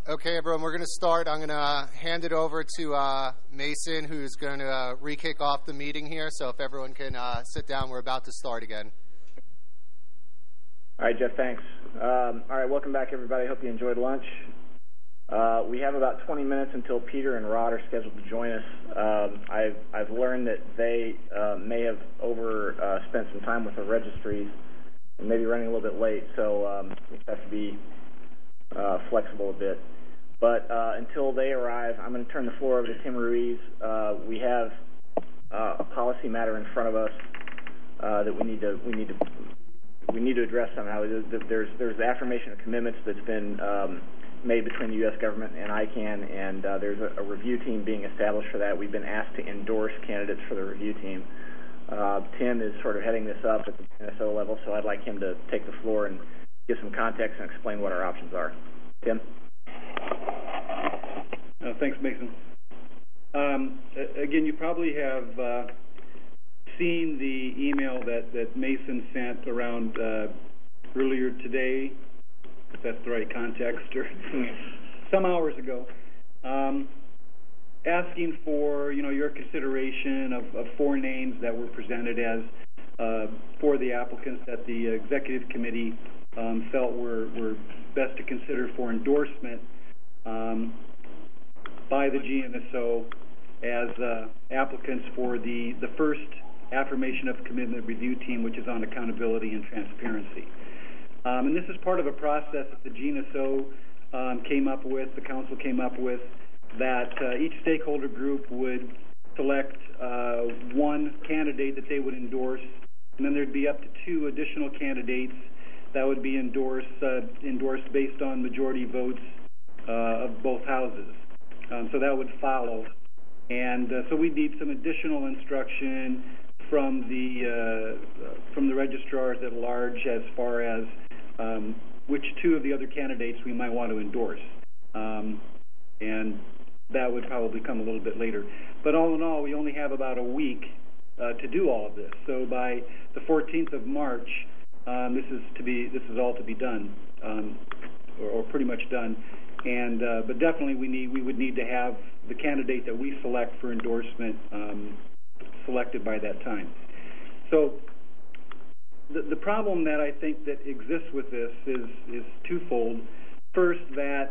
Okay, everyone, we're going to start. I'm going to hand it over to Mason, who's going to re-kick off the meeting here. So if everyone can sit down, we're about to start again. All right, Jeff, thanks. All right, welcome back, everybody. Hope you enjoyed lunch. We have about 20 minutes until Peter and Rod are scheduled to join us. I've learned that they may have spent some time with the registries and maybe running a little bit late, so we have to be flexible a bit. But until they arrive, I'm going to turn the floor over to Tim Ruiz. We have a policy matter in front of us that we need to address somehow. There's the affirmation of commitments that's been made between the U.S. government and ICANN, and there's a review team being established for that. We've been asked to endorse candidates for the review team. Tim is sort of heading this up at the NSO level, so I'd like him to take the floor and give some context and explain what our options are. Tim? Thanks, Mason. Again, you probably have seen the email that Mason sent around earlier today, if that's the right context, or some hours ago, asking for your consideration of four names that were presented as for the applicants that the executive committee felt were best to consider for endorsement by the GNSO as applicants for the first affirmation of commitment review team, which is on accountability and transparency. And this is part of a process that the GNSO came up with, the council came up with, that each stakeholder group would select one candidate that they would endorse, and then there'd be up to two additional candidates that would be endorsed based on majority votes of both houses. So that would follow. And so we need some additional instruction from the registrars at large as far as which two of the other candidates we might want to endorse. And that would probably come a little bit later. But all in all, we only have about a week to do all of this. So by the 14th of March, this is all to be done, or pretty much done. And but definitely we would need to have the candidate that we select for endorsement selected by that time. So the problem that I think that exists with this is twofold. First, that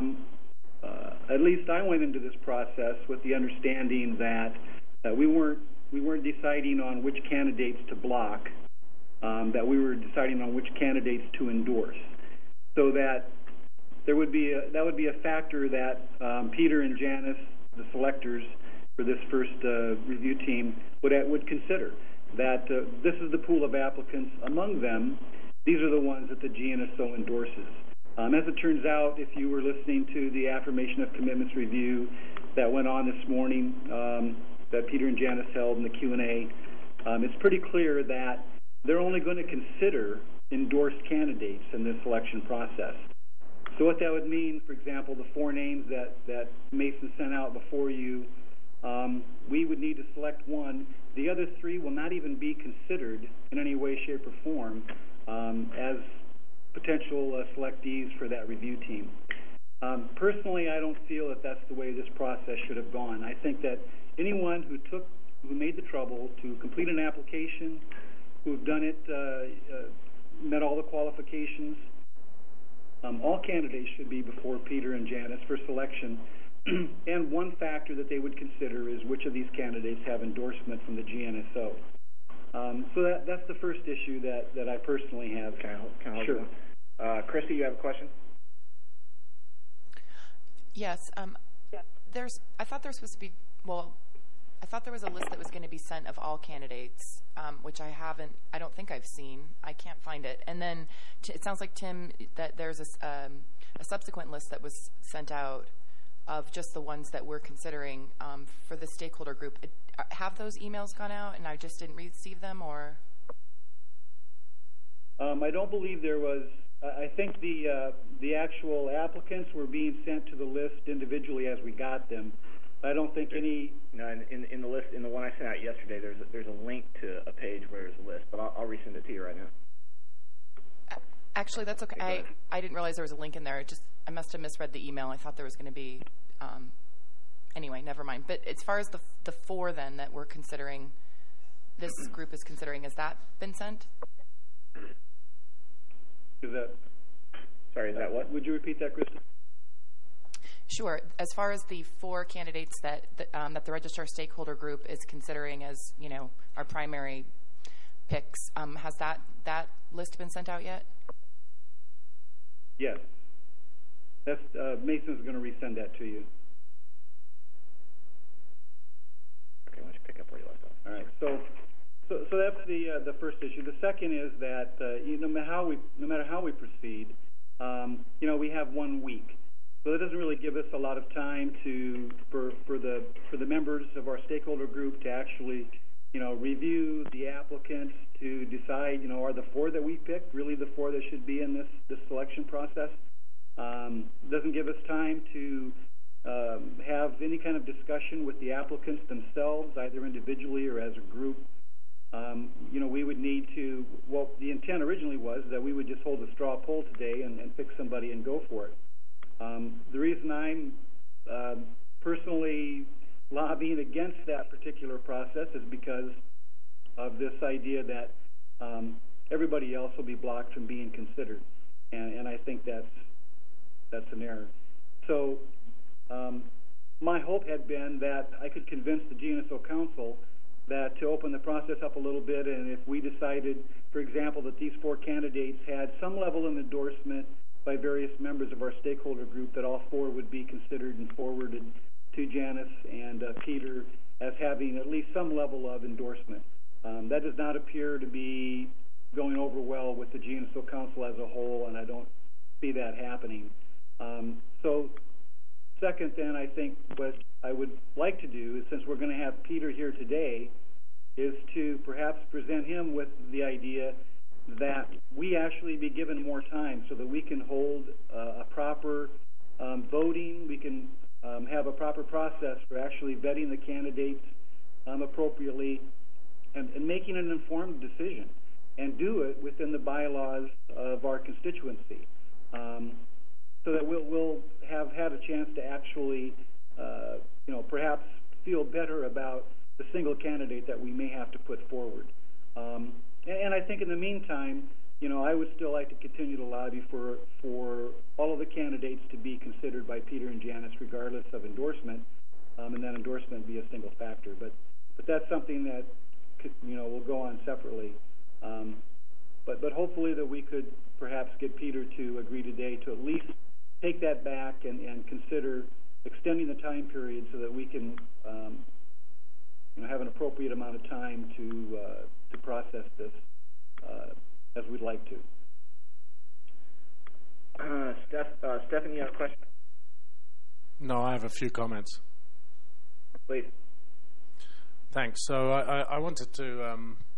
at least I went into this process with the understanding that we weren't deciding on which candidates to block, that we were deciding on which candidates to endorse, so that that would be a factor that Peter and Janice, the selectors for this first review team, would consider. That this is the pool of applicants. Among them, these are the ones that the GNSO endorses. As it turns out, if you were listening to the affirmation of commitments review that went on this morning, that Peter and Janice held in the Q&A, it's pretty clear that they're only going to consider endorsed candidates in this selection process. So what that would mean, for example, the four names that Mason sent out before you, we would need to select one. The other three will not even be considered in any way, shape, or form as potential selectees for that review team. Personally, I don't feel that that's the way this process should have gone. I think that anyone who made the trouble to complete an application, who've done it, met all the qualifications, all candidates should be before Peter and Janice for selection. And one factor that they would consider is which of these candidates have endorsement from the GNSO. So that's the first issue that I personally have. Can I Sure. Christy, you have a question? Yes. I thought there was supposed to be, I thought there was a list that was going to be sent of all candidates, which I don't think I've seen. I can't find it. And then it sounds like, Tim, that there's a subsequent list that was sent out of just the ones that we're considering for the stakeholder group. Have those emails gone out and I just didn't receive them, or? I don't believe there was. I think the actual applicants were being sent to the list individually as we got them. I don't think any. No, in the list, in the one I sent out yesterday, there's a link to a page where there's a list, but I'll resend it to you right now. Actually, that's okay. I didn't realize there was a link in there. I must have misread the email. I thought there was going to be. Anyway, never mind. But as far as the 4 then that we're considering, this group is considering, has that been sent? Sorry, is that what? Would you repeat that, Krista? Sure. As far as the 4 candidates that the Registrar Stakeholder Group is considering as, our primary picks, has that list been sent out yet? Yes. That's Mason's going to resend that to you. Okay, why don't you pick up where you left off? All right. So that's the first issue. The second is that no matter how we proceed, we have 1 week. So that doesn't really give us a lot of time for the members of our stakeholder group to actually, review the applicants, to decide, are the 4 that we picked really the 4 that should be in this selection process. Doesn't give us time to have any kind of discussion with the applicants themselves, either individually or as a group. We would need to. Well, the intent originally was that we would just hold a straw poll today and pick somebody and go for it. The reason I'm personally lobbying against that particular process is because of this idea that everybody else will be blocked from being considered, and I think that's an error. So my hope had been that I could convince the GNSO Council that to open the process up a little bit, and if we decided, for example, that these 4 candidates had some level of endorsement by various members of our stakeholder group, that all 4 would be considered and forwarded to Janice and Peter as having at least some level of endorsement. That does not appear to be going over well with the GNSO Council as a whole, and I don't see that happening. So second, then, I think what I would like to do is, since we're going to have Peter here today, is to perhaps present him with the idea that we actually be given more time so that we can hold a proper voting. We can have a proper process for actually vetting the candidates appropriately and making an informed decision, and do it within the bylaws of our constituency, so that we'll have had a chance to actually, perhaps feel better about the single candidate that we may have to put forward. And I think in the meantime, I would still like to continue to lobby for all of the candidates to be considered by Peter and Janice, regardless of endorsement, and that endorsement be a single factor. But that's something that will go on separately. But hopefully that we could perhaps get Peter to agree today to at least take that back and consider extending the time period so that we can have an appropriate amount of time to process this as we'd like to. Stephanie, you have a question? No, I have a few comments. Please. Thanks. So I wanted to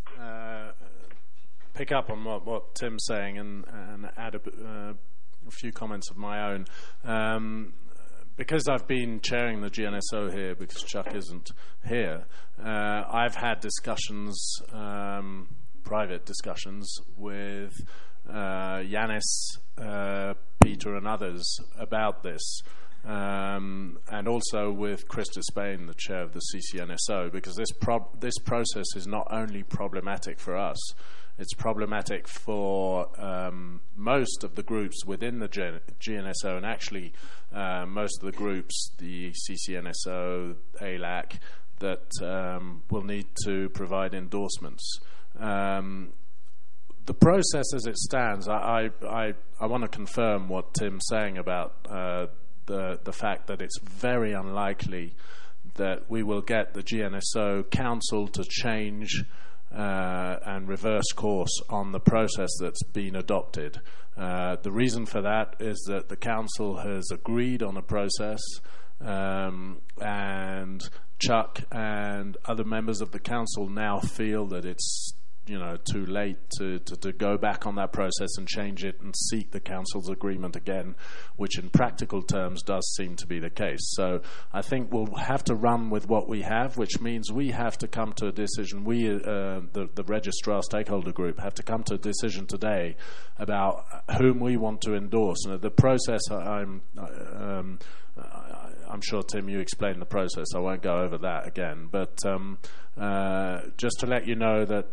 pick up on what Tim's saying and add a few comments of my own. Because I've been chairing the GNSO here, because Chuck isn't here, I've had discussions, private discussions with Yanis, Peter and others about this, and also with Krista Spain, the chair of the CCNSO, because this process is not only problematic for us, it's problematic for most of the groups within the GNSO, and actually most of the groups, the CCNSO, ALAC, that will need to provide endorsements. The process as it stands, I want to confirm what Tim's saying about the fact that it's very unlikely that we will get the GNSO Council to change and reverse course on the process that's been adopted. The reason for that is that the Council has agreed on a process, and Chuck and other members of the Council now feel that it's too late to go back on that process and change it and seek the council's agreement again, which in practical terms does seem to be the case. So I think we'll have to run with what we have, which means we have to come to a decision. We, the registrar stakeholder group, have to come to a decision today about whom we want to endorse. And the process, I'm sure, Tim, you explained the process. I won't go over that again. But just to let you know that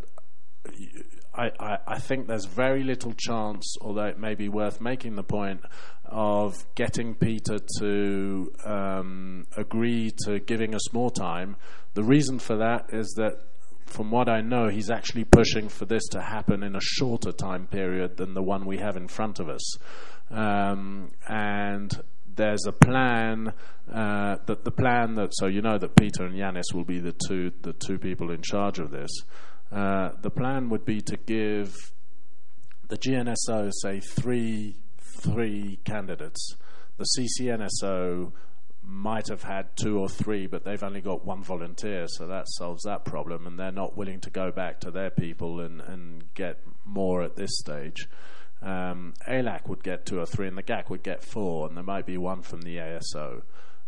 I think there's very little chance, although it may be worth making the point, of getting Peter to agree to giving us more time. The reason for that is that, from what I know, he's actually pushing for this to happen in a shorter time period than the one we have in front of us. And there's a plan so you know that Peter and Yanis will be the two people in charge of this. The plan would be to give the GNSO, say, three candidates. The CCNSO might have had 2 or 3, but they've only got 1 volunteer, so that solves that problem, and they're not willing to go back to their people and get more at this stage. ALAC would get 2 or 3, and the GAC would get 4, and there might be 1 from the ASO.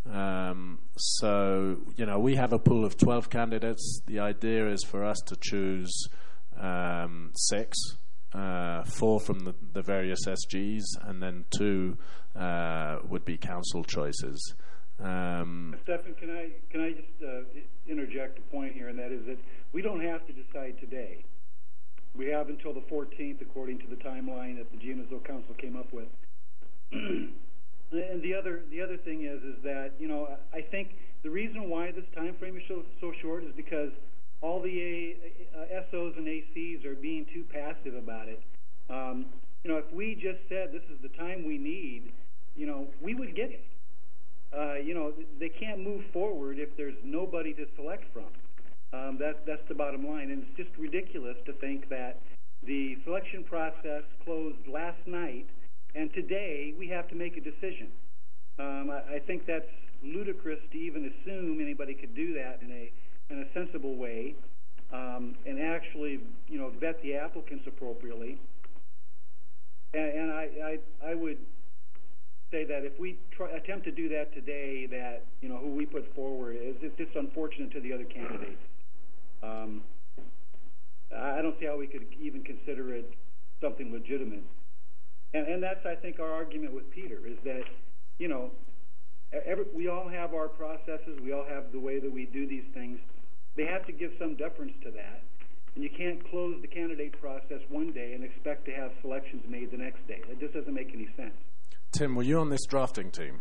So, we have a pool of 12 candidates. The idea is for us to choose 6, 4 from the various SGs, and then 2 would be council choices. Stefan, can I just interject a point here, and that is that we don't have to decide today. We have until the 14th, according to the timeline that the GNSO Council came up with. And the other thing is that, I think the reason why this time frame is so short is because all the SOs and ACs are being too passive about it. If we just said this is the time we need, we would get it. They can't move forward if there's nobody to select from. That's the bottom line, and it's just ridiculous to think that the selection process closed last night, and today we have to make a decision. I think that's ludicrous to even assume anybody could do that in a sensible way, and actually, vet the applicants appropriately. And I would say that if we attempt to do that today, that who we put forward it's just unfortunate to the other candidates. I don't see how we could even consider it something legitimate. And that's, I think, our argument with Peter, is that, we all have our processes, we all have the way that we do these things. They have to give some deference to that. And you can't close the candidate process one day and expect to have selections made the next day. It just doesn't make any sense. Tim, were you on this drafting team?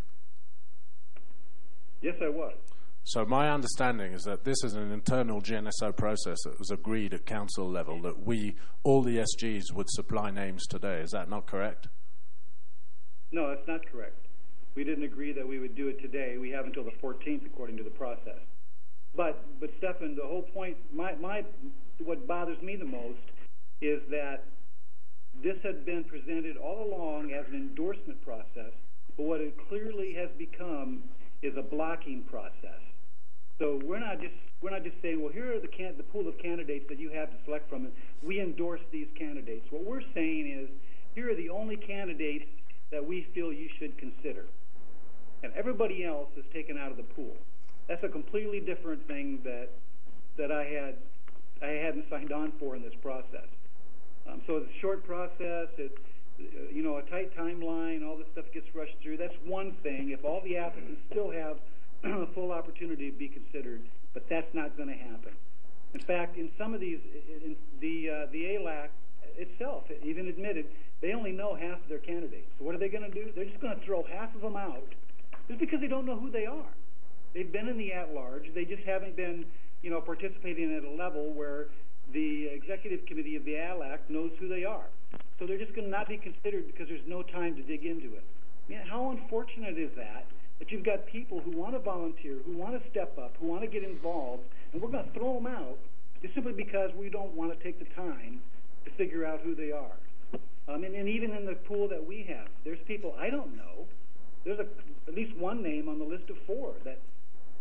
Yes, I was. So my understanding is that this is an internal GNSO process that was agreed at council level, that all the SGs would supply names today. Is that not correct? No, that's not correct. We didn't agree that we would do it today. We have until the 14th, according to the process. But Stefan, the whole point, what bothers me the most is that this had been presented all along as an endorsement process, but what it clearly has become is a blocking process. So we're not just saying, well, here are the pool of candidates that you have to select from, and we endorse these candidates. What we're saying is, here are the only candidates that we feel you should consider, and everybody else is taken out of the pool. That's a completely different thing that I hadn't signed on for in this process. So it's a short process. It's a tight timeline. All this stuff gets rushed through. That's one thing. If all the applicants still have a full opportunity to be considered, but that's not going to happen. In fact, in some of these, the ALAC itself even admitted they only know half of their candidates. So what are they going to do? They're just going to throw half of them out just because they don't know who they are. They've been in the at-large. They just haven't been, participating at a level where the executive committee of the ALAC knows who they are. So they're just going to not be considered because there's no time to dig into it. How unfortunate is that you've got people who want to volunteer, who want to step up, who want to get involved, and we're going to throw them out just simply because we don't want to take the time to figure out who they are. And even in the pool that we have, there's people I don't know. There's at least one name on the list of 4 that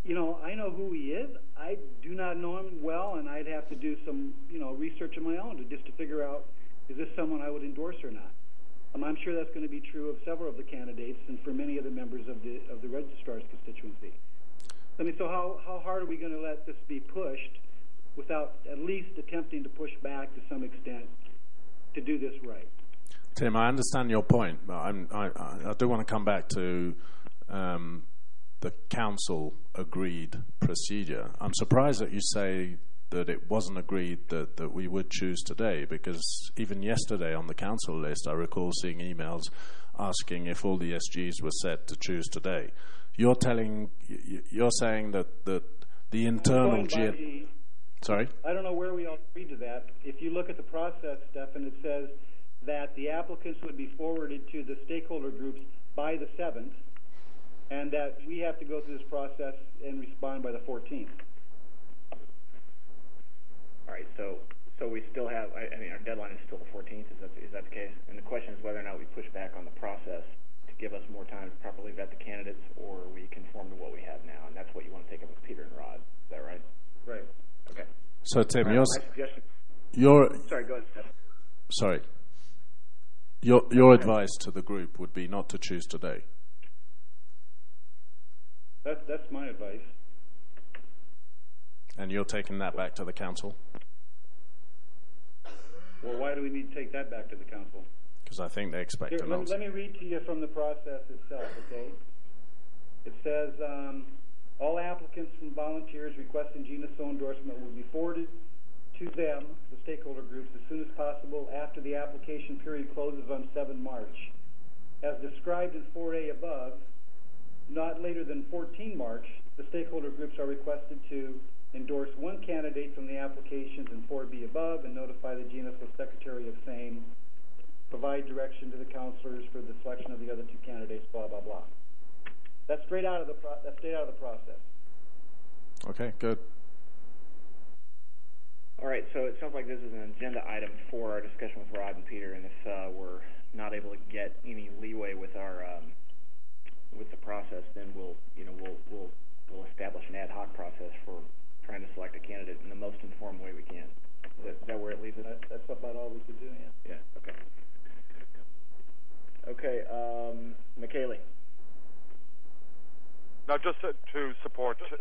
I know who he is. I do not know him well, and I'd have to do some, research of my own to figure out, is this someone I would endorse or not? I'm sure that's going to be true of several of the candidates and for many of the members of the registrar's constituency. So how hard are we going to let this be pushed without at least attempting to push back to some extent to do this right? Tim, I understand your point, but I do want to come back to the council agreed procedure. I'm surprised that you say that it wasn't agreed that we would choose today, because even yesterday on the council list, I recall seeing emails asking if all the SGs were set to choose today. You're saying that the internal Sorry? I don't know where we all agreed to that. If you look at the process, Stefan, it says that the applicants would be forwarded to the stakeholder groups by the 7th, and that we have to go through this process and respond by the 14th. All right, so we still have, our deadline is still the 14th, is that the case? And the question is whether or not we push back on the process to give us more time to properly vet the candidates, or we conform to what we have now, and that's what you want to take up with Peter and Rod. Is that right? Right. Okay. So, Tim, right, sorry, go ahead, Steph. Sorry. Your advice to the group would be not to choose today. That's my advice. And you're taking that back to the council? Well, why do we need to take that back to the council? Because I think they expect an answer. Let me read to you from the process itself, okay? It says, all applicants and volunteers requesting GNSO endorsement will be forwarded to them, the stakeholder groups, as soon as possible after the application period closes on 7 March. As described in 4A above, not later than 14 March, the stakeholder groups are requested to endorse one candidate from the applications in 4B above and notify the GNSO secretary of same, provide direction to the counselors for the selection of the other 2 candidates, blah, blah, blah. That's straight out of the process. Okay, good. All right, so it sounds like this is an agenda item for our discussion with Rod and Peter, and if we're not able to get any leeway with our with the process, then we'll establish an ad hoc process for trying to select a candidate in the most informed way we can. Is that where it leaves it? That's about all we could do. Yeah. Okay. Okay. McKaylee. Now, just to support Tim.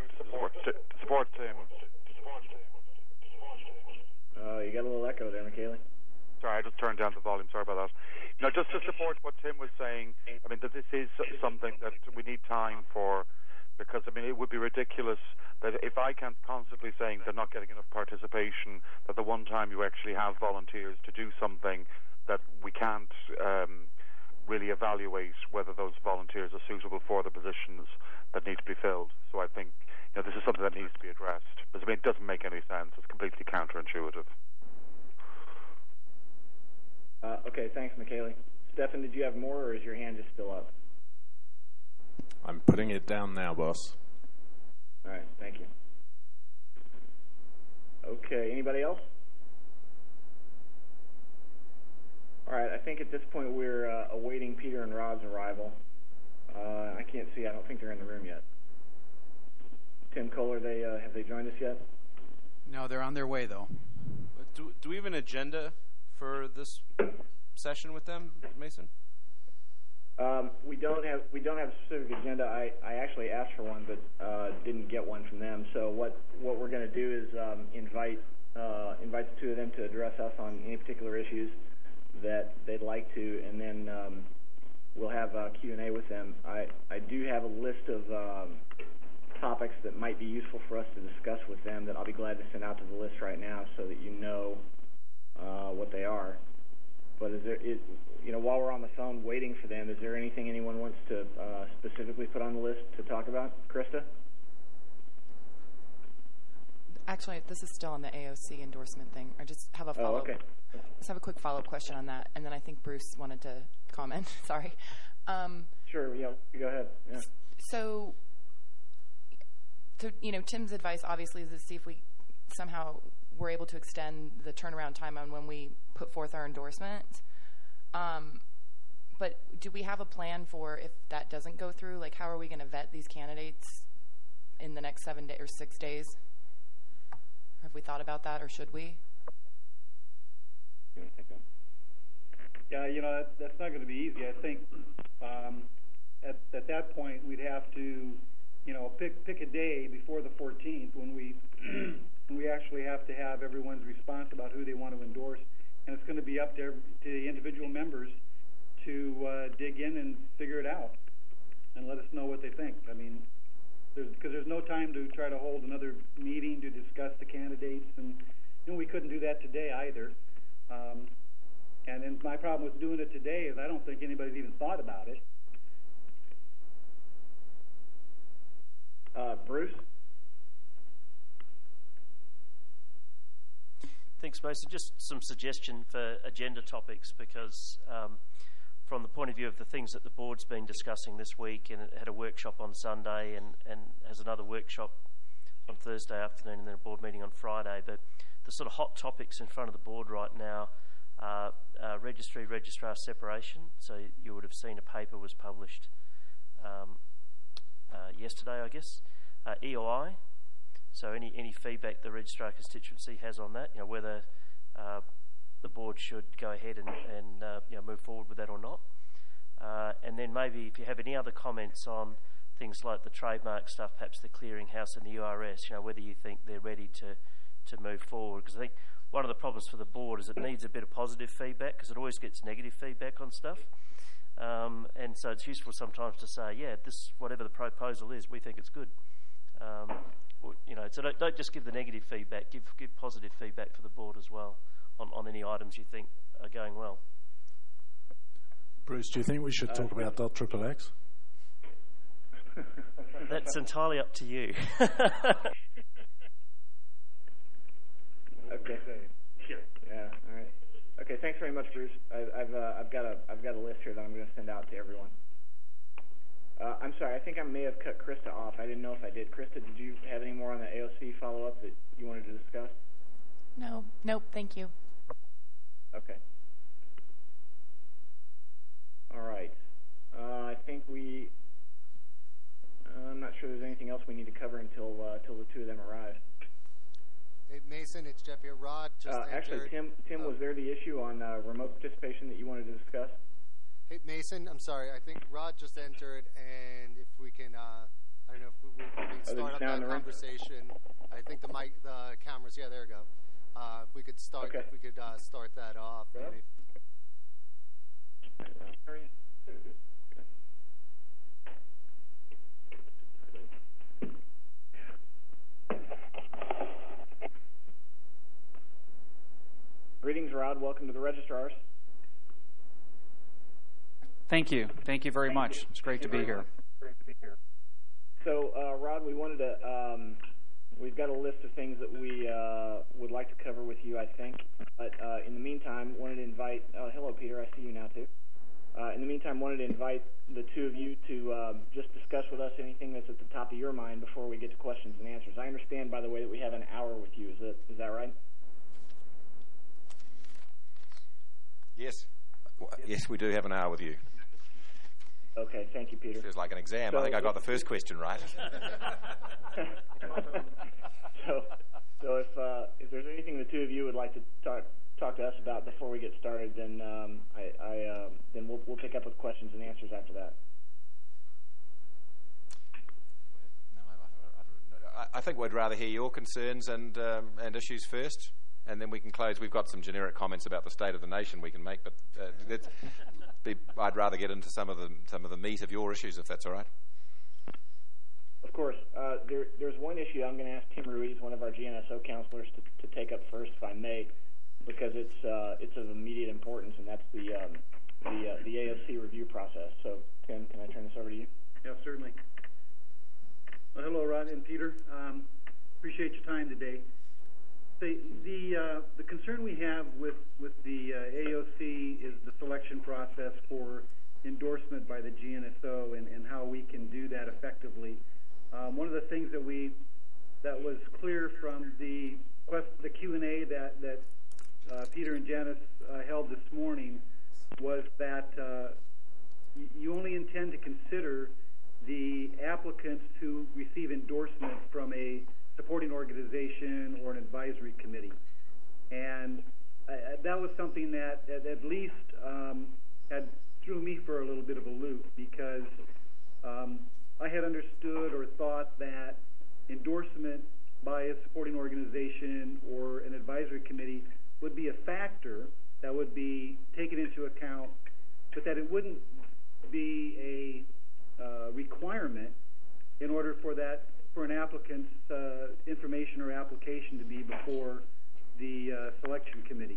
You got a little echo there, McKaylee. Sorry, I just turned down the volume. Sorry about that. Now, just to support what Tim was saying, that this is something that we need time for, because, it would be ridiculous that if I can't constantly saying they're not getting enough participation, that the one time you actually have volunteers to do something, that we can't really evaluate whether those volunteers are suitable for the positions that need to be filled. So I think this is something that needs to be addressed, because it doesn't make any sense. It's completely counterintuitive. Okay, thanks, McKaylee. Stefan, did you have more, or is your hand just still up? I'm putting it down now, boss. All right, thank you. Okay, anybody else? All right, I think at this point we're awaiting Peter and Rod's arrival. I can't see. I don't think they're in the room yet. Tim Kohler, have they joined us yet? No, they're on their way, though. Do we have an agenda for this session with them, Mason? We don't have a specific agenda. I actually asked for one, but didn't get one from them. So what we're going to do is invite the 2 of them to address us on any particular issues that they'd like to, and then we'll have a Q&A with them. I do have a list of topics that might be useful for us to discuss with them that I'll be glad to send out to the list right now, so that you know what they are. But while we're on the phone waiting for them, is there anything anyone wants to specifically put on the list to talk about? Krista? Actually, this is still on the AOC endorsement thing. I just have a follow-up. Oh, okay. Just have a quick follow-up question on that, and then I think Bruce wanted to comment. Sorry. Sure. Yeah. You go ahead. Yeah. So, Tim's advice obviously is to see if we somehow were able to extend the turnaround time on when we put forth our endorsement. But do we have a plan for if that doesn't go through? Like, how are we going to vet these candidates in the next 7 or 6 days? Have we thought about that, or should we? Yeah, that's not going to be easy. I think at that point we'd have to, pick a day before the 14th when we we actually have to have everyone's response about who they want to endorse, and it's going to be up to the individual members to dig in and figure it out and let us know what they think. I mean, because there's no time to try to hold another meeting to discuss the candidates, and we couldn't do that today either. And then my problem with doing it today is I don't think anybody's even thought about it. Bruce? Thanks, Mason. Just some suggestion for agenda topics, because from the point of view of the things that the board's been discussing this week, and it had a workshop on Sunday and has another workshop on Thursday afternoon and then a board meeting on Friday, but the sort of hot topics in front of the board right now are registrar separation. So you would have seen a paper was published yesterday, I guess. EOI. So any feedback the registrar constituency has on that, whether the board should go ahead and move forward with that or not. And then maybe if you have any other comments on things like the trademark stuff, perhaps the clearinghouse and the URS, whether you think they're ready to move forward. Because I think one of the problems for the board is it needs a bit of positive feedback, because it always gets negative feedback on stuff. And so it's useful sometimes to say, this, whatever the proposal is, we think it's good. So don't just give the negative feedback, give positive feedback for the board as well on any items you think are going well. Bruce, do you think we should talk about .XXX? That's entirely up to you. Okay. Yeah. All right. Okay. Thanks very much, Bruce. I've got a list here that I'm going to send out to everyone. I'm sorry. I think I may have cut Krista off. I didn't know if I did. Krista, did you have any more on the AOC follow-up that you wanted to discuss? No. Nope. Thank you. Okay. All right. I think I'm not sure there's anything else we need to cover until the two of them arrive. Hey, Mason, it's Jeff here. Rod just actually, Tim, was there the issue on remote participation that you wanted to discuss? Hey, Mason, I'm sorry. I think Rod just entered, and if we can, I don't know if we can start up that conversation. I think the cameras. Yeah, there we go. If we could start, okay. If we could start that off. Yeah. Maybe. Greetings, Rod. Welcome to the registrars. Thank you. Thank you very much. It's great to be here. So, Rod, we wanted to, we've got a list of things that we would like to cover with you, I think. But in the meantime, wanted to invite, hello, Peter, I see you now, too. In the meantime, wanted to invite the two of you to just discuss with us anything that's at the top of your mind before we get to questions and answers. I understand, by the way, that we have an hour with you. Is that right? Yes. Yes, we do have an hour with you. Okay, thank you, Peter. Feels like an exam. So I think I got the first question right. So if there's anything the two of you would like to talk to us about before we get started, then then we'll pick up with questions and answers after that. I think we'd rather hear your concerns and issues first, and then we can close. We've got some generic comments about the state of the nation we can make, but I'd rather get into some of the meat of your issues, if that's all right. Of course. There's one issue I'm going to ask Tim Ruiz, one of our GNSO counselors, to take up first, if I may, because it's of immediate importance, and that's the AOC review process. So, Tim, can I turn this over to you? Yeah, certainly. Well, hello, Rod and Peter. Appreciate your time today. The concern we have with the AOC is the selection process for endorsement by the GNSO and how we can do that effectively. One of the things that was clear from the Q&A that Peter and Janice held this morning was that you only intend to consider the applicants who receive endorsement from a supporting organization or an advisory committee. And that was something that at least had threw me for a little bit of a loop, because I had understood or thought that endorsement by a supporting organization or an advisory committee would be a factor that would be taken into account, but that it wouldn't be a requirement in order for an applicant's information or application to be before the selection committee.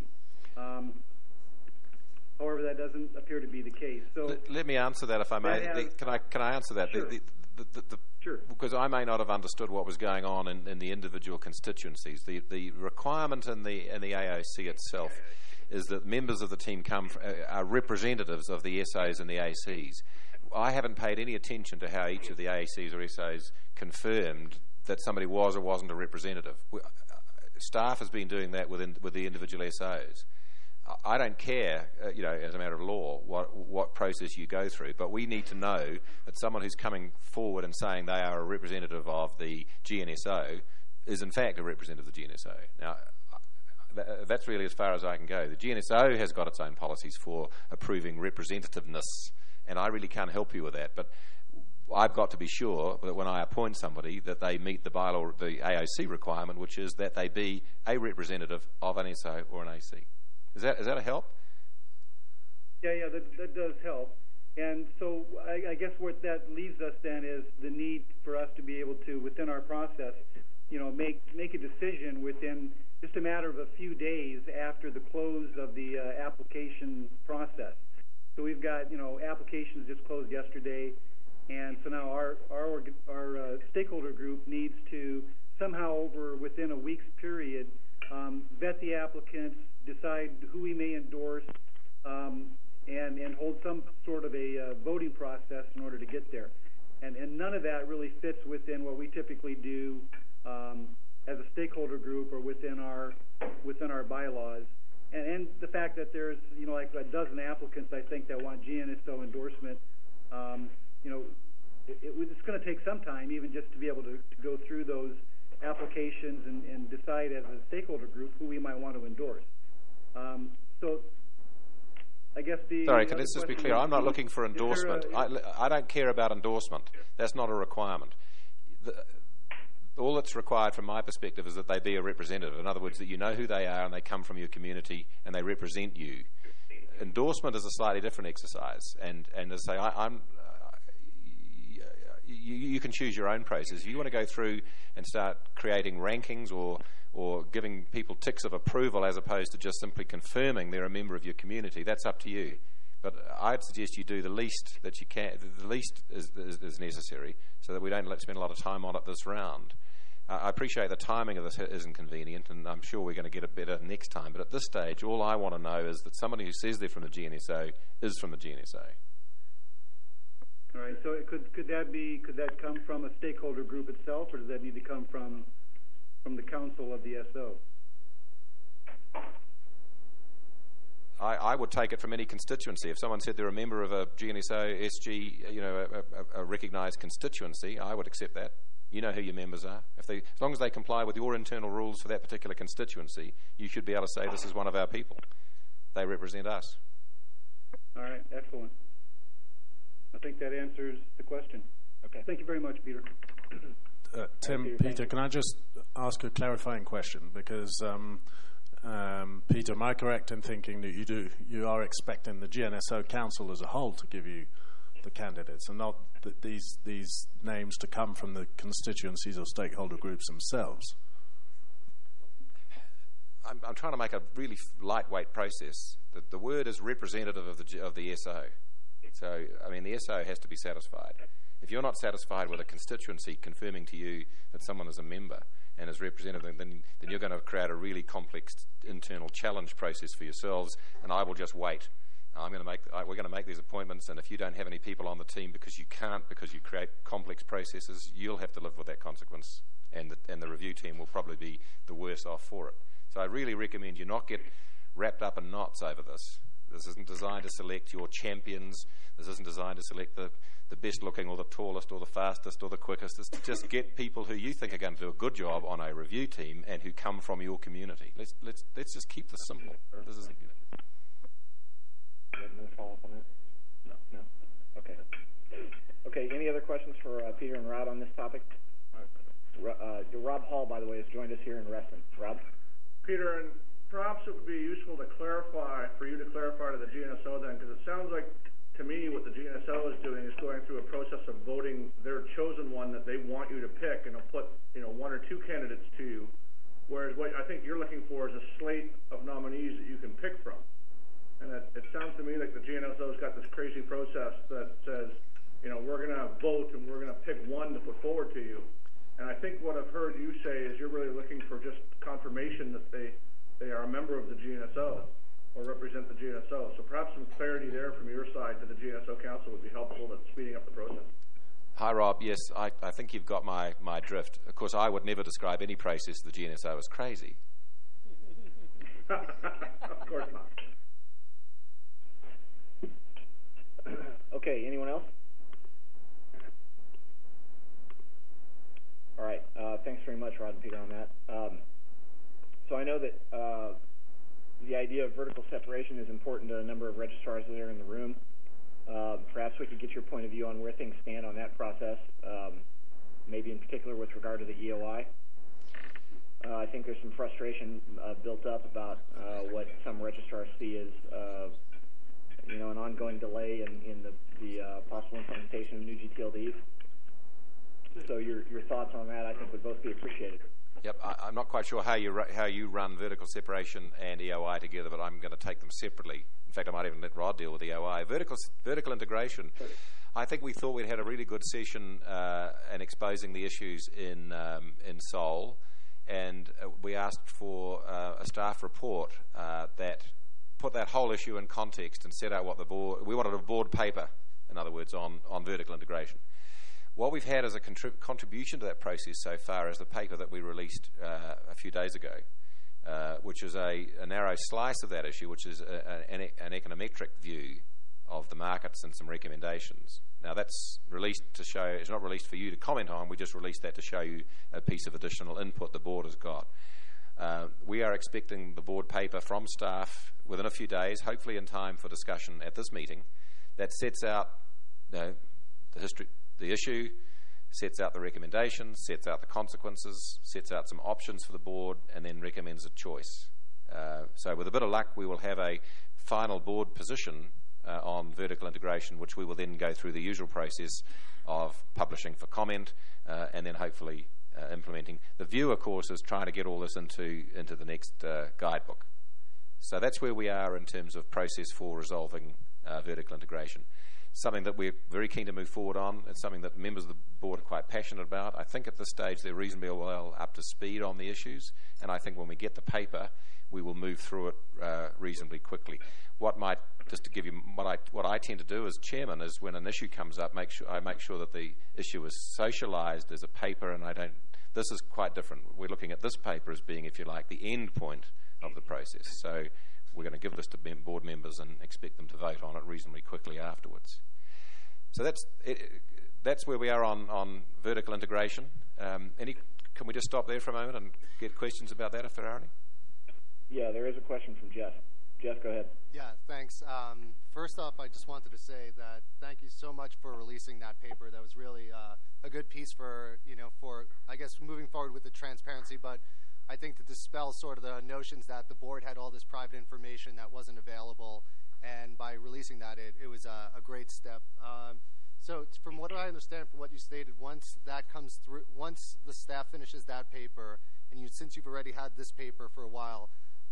However, that doesn't appear to be the case. So let me answer that, if I may. Can I answer that? Sure. Sure. Because I may not have understood what was going on in the individual constituencies. The requirement in the AOC itself is that members of the team are representatives of the SOs and the ACs. I haven't paid any attention to how each of the AACs or SOs confirmed that somebody was or wasn't a representative. Staff has been doing that with the individual SOs. I don't care, as a matter of law, what process you go through, but we need to know that someone who's coming forward and saying they are a representative of the GNSO is in fact a representative of the GNSO. Now, that's really as far as I can go. The GNSO has got its own policies for approving representativeness, and I really can't help you with that, but I've got to be sure that when I appoint somebody that they meet the bylaw, the AOC requirement, which is that they be a representative of an SO or an AC. Is that a help? Yeah, that does help. And so I guess what that leaves us then is the need for us to be able to, within our process, make a decision within just a matter of a few days after the close of the application process. So we've got, applications just closed yesterday, and so now our stakeholder group needs to somehow within a week's period vet the applicants, decide who we may endorse, and hold some sort of a voting process in order to get there. And none of that really fits within what we typically do as a stakeholder group or within our bylaws. And the fact that there's like a dozen applicants, I think, that want GNSO endorsement, it's going to take some time even just to be able to go through those applications and decide as a stakeholder group who we might want to endorse. So I guess let's just be clear. I'm not looking for endorsement. I don't care about endorsement. That's not a requirement. All that's required from my perspective is that they be a representative. In other words, that you know who they are and they come from your community and they represent you. Endorsement is a slightly different exercise. And to say, you can choose your own process. If you want to go through and start creating rankings or giving people ticks of approval as opposed to just simply confirming they're a member of your community, that's up to you. But I'd suggest you do the least that you can. The least is necessary, so that we don't spend a lot of time on it this round. I appreciate the timing of this isn't convenient, and I'm sure we're going to get it better next time. But at this stage, all I want to know is that somebody who says they're from the GNSO is from the GNSO. All right. So could that come from a stakeholder group itself, or does that need to come from the council of the SO? I would take it from any constituency. If someone said they're a member of a GNSO, SG, a recognised constituency, I would accept that. You know who your members are. As long as they comply with your internal rules for that particular constituency, you should be able to say this is one of our people. They represent us. All right, excellent. I think that answers the question. Okay. Thank you very much, Peter. Peter, can I just ask a clarifying question? Because, Peter, am I correct in thinking that you are expecting the GNSO Council as a whole to give you the candidates, and not that these names to come from the constituencies or stakeholder groups themselves? I'm trying to make a really lightweight process. The word is representative of the SO. So, the SO has to be satisfied. If you're not satisfied with a constituency confirming to you that someone is a member and is representative, then you're going to create a really complex internal challenge process for yourselves, and I will just wait. We're going to make these appointments, and if you don't have any people on the team because you create complex processes, you'll have to live with that consequence, and the review team will probably be the worse off for it. So I really recommend you not get wrapped up in knots over this. This isn't designed to select your champions. This isn't designed to select the best looking or the tallest or the fastest or the quickest. It's to just get people who you think are going to do a good job on a review team and who come from your community. Let's just keep this simple. This is, No follow-up on that? No. Okay. Okay. Any other questions for Peter and Rod on this topic? Rob Hall, by the way, has joined us here in Reston. Rob? Peter, and perhaps it would be useful to clarify, for you to clarify to the GNSO then, because it sounds like to me what the GNSO is doing is going through a process of voting their chosen one that they want you to pick, and they'll put one or two candidates to you, whereas what I think you're looking for is a slate of nominees that you can pick from. And it sounds to me like the GNSO's got this crazy process that says, we're going to vote and we're going to pick one to put forward to you. And I think what I've heard you say is you're really looking for just confirmation that they are a member of the GNSO or represent the GNSO. So perhaps some clarity there from your side to the GNSO Council would be helpful at speeding up the process. Hi, Rob. Yes, I think you've got my drift. Of course, I would never describe any process of the GNSO as crazy. Of course not. Okay, anyone else? All right, thanks very much, Rod and Peter, on that. So I know that the idea of vertical separation is important to a number of registrars that are in the room. Perhaps we could get your point of view on where things stand on that process, maybe in particular with regard to the EOI. I think there's some frustration built up about what some registrars see as an ongoing delay in the possible implementation of new GTLDs. So your thoughts on that, I think, would both be appreciated. Yep, I'm not quite sure how you run vertical separation and EOI together, but I'm going to take them separately. In fact, I might even let Rod deal with EOI. Vertical integration. I think we thought we'd had a really good session in exposing the issues in Seoul, and we asked for a staff report that put that whole issue in context and set out what we wanted a board paper, in other words, on vertical integration. What we've had as a contribution to that process so far is the paper that we released a few days ago, which is a narrow slice of that issue, which is an econometric view of the markets and some recommendations. Now, that's released to show, it's not released for you to comment on, we just released that to show you a piece of additional input the board has got. We are expecting the board paper from staff within a few days, hopefully in time for discussion at this meeting, that sets out the history, the issue, sets out the recommendations, sets out the consequences, sets out some options for the board, and then recommends a choice. So with a bit of luck, we will have a final board position on vertical integration, which we will then go through the usual process of publishing for comment and then hopefully implementing. The view, of course, is trying to get all this into the next guidebook. So that's where we are in terms of process for resolving vertical integration. Something that we're very keen to move forward on. It's something that members of the board are quite passionate about. I think at this stage they're reasonably well up to speed on the issues, and I think when we get the paper, we will move through it reasonably quickly. Just to give you what I tend to do as chairman is when an issue comes up, I make sure that the issue is socialised as a paper, and this is quite different. We're looking at this paper as being, if you like, the end point of the process. So we're going to give this to board members and expect them to vote on it reasonably quickly afterwards. So that's where we are on vertical integration. Can we just stop there for a moment and get questions about that if there are any? Yeah, there is a question from Jeff. Jeff, go ahead. Yeah, thanks. First off, I just wanted to say that thank you so much for releasing that paper. That was really a good piece for I guess moving forward with the transparency, but I think to dispel sort of the notions that the board had all this private information that wasn't available, and by releasing that, it was a great step. So from what I understand from what you stated, once that comes through, once the staff finishes that paper, and since you've already had this paper for a while,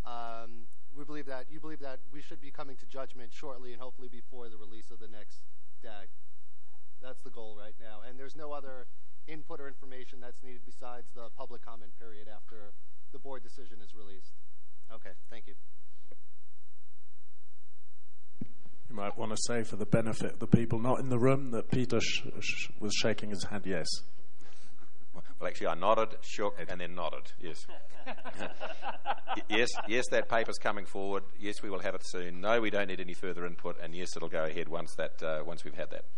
you believe that we should be coming to judgment shortly and hopefully before the release of the next DAG. That's the goal right now. And there's no other input or information that's needed besides the public comment period after the board decision is released. Okay, thank you. You might want to say, for the benefit of the people not in the room, that Peter was shaking his head yes. Well, actually, I nodded, shook, and then nodded. Yes. Yes, that paper's coming forward. Yes, we will have it soon. No, we don't need any further input, and yes, it'll go ahead once we've had that.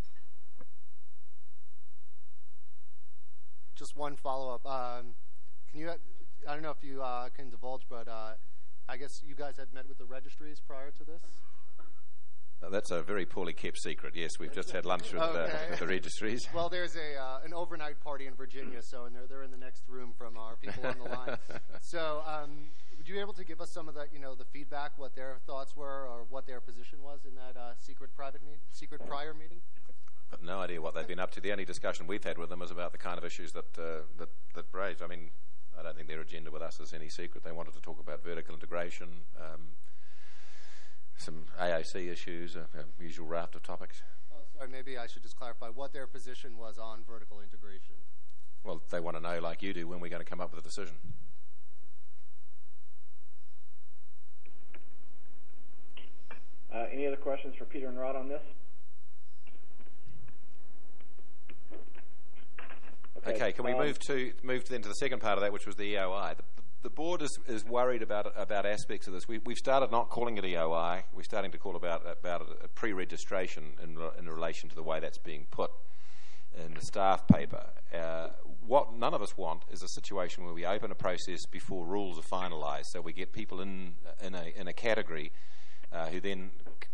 Just one follow-up. Can you? I don't know if you can divulge, but I guess you guys had met with the registries prior to this. That's a very poorly kept secret. Yes, we've just had lunch with the registries. Well, there's an overnight party in Virginia, and they're in the next room from our people on the line. So, would you be able to give us some of the the feedback, what their thoughts were, or what their position was in that secret prior meeting? But no idea what they've been up to. The only discussion we've had with them is about the kind of issues that raised. I mean, I don't think their agenda with us is any secret. They wanted to talk about vertical integration, some AOC issues, usual raft of topics. Oh, sorry, maybe I should just clarify what their position was on vertical integration. Well, they want to know, like you do, when we're going to come up with a decision. Any other questions for Peter and Rod on this? Okay, can we move then to the second part of that, which was the EOI? The board is worried about aspects of this. We've started not calling it EOI. We're starting to call about a pre-registration in relation to the way that's being put in the staff paper. What none of us want is a situation where we open a process before rules are finalised, so we get people in a category who then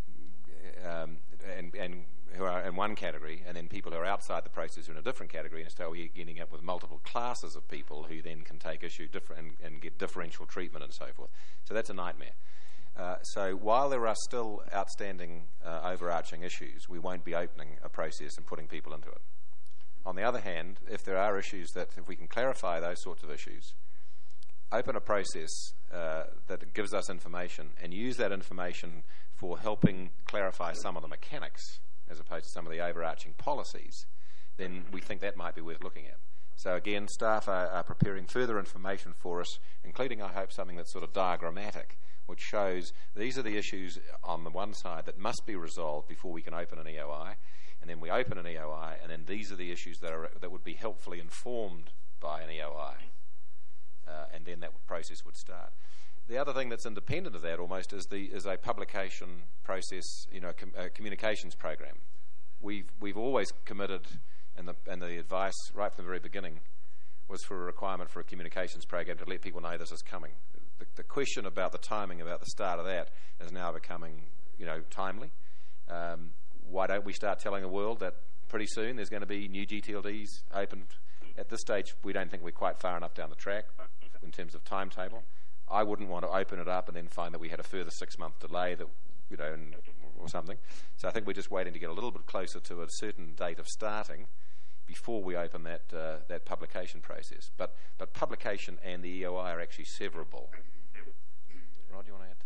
and who are in one category, and then people who are outside the process are in a different category, and so we're getting up with multiple classes of people who then can take issue and get differential treatment and so forth. So that's a nightmare. So while there are still outstanding overarching issues, we won't be opening a process and putting people into it. On the other hand, if there are issues if we can clarify those sorts of issues, open a process that gives us information and use that information for helping clarify some of the mechanics as opposed to some of the overarching policies, then we think that might be worth looking at. So again, staff are preparing further information for us, including, I hope, something that's sort of diagrammatic, which shows these are the issues on the one side that must be resolved before we can open an EOI, and then we open an EOI, and then these are the issues that would be helpfully informed by an EOI, and then that process would start. The other thing that's independent of that almost is a publication process, a communications program. We've always committed, and the advice right from the very beginning was for a requirement for a communications program to let people know this is coming. The question about the timing, about the start of that, is now becoming, timely. Why don't we start telling the world that pretty soon there's going to be new GTLDs opened? At this stage, we don't think we're quite far enough down the track in terms of timetable. I wouldn't want to open it up and then find that we had a further 6-month delay or something. So I think we're just waiting to get a little bit closer to a certain date of starting before we open that publication process. But publication and the EOI are actually severable. Rod, do you want to add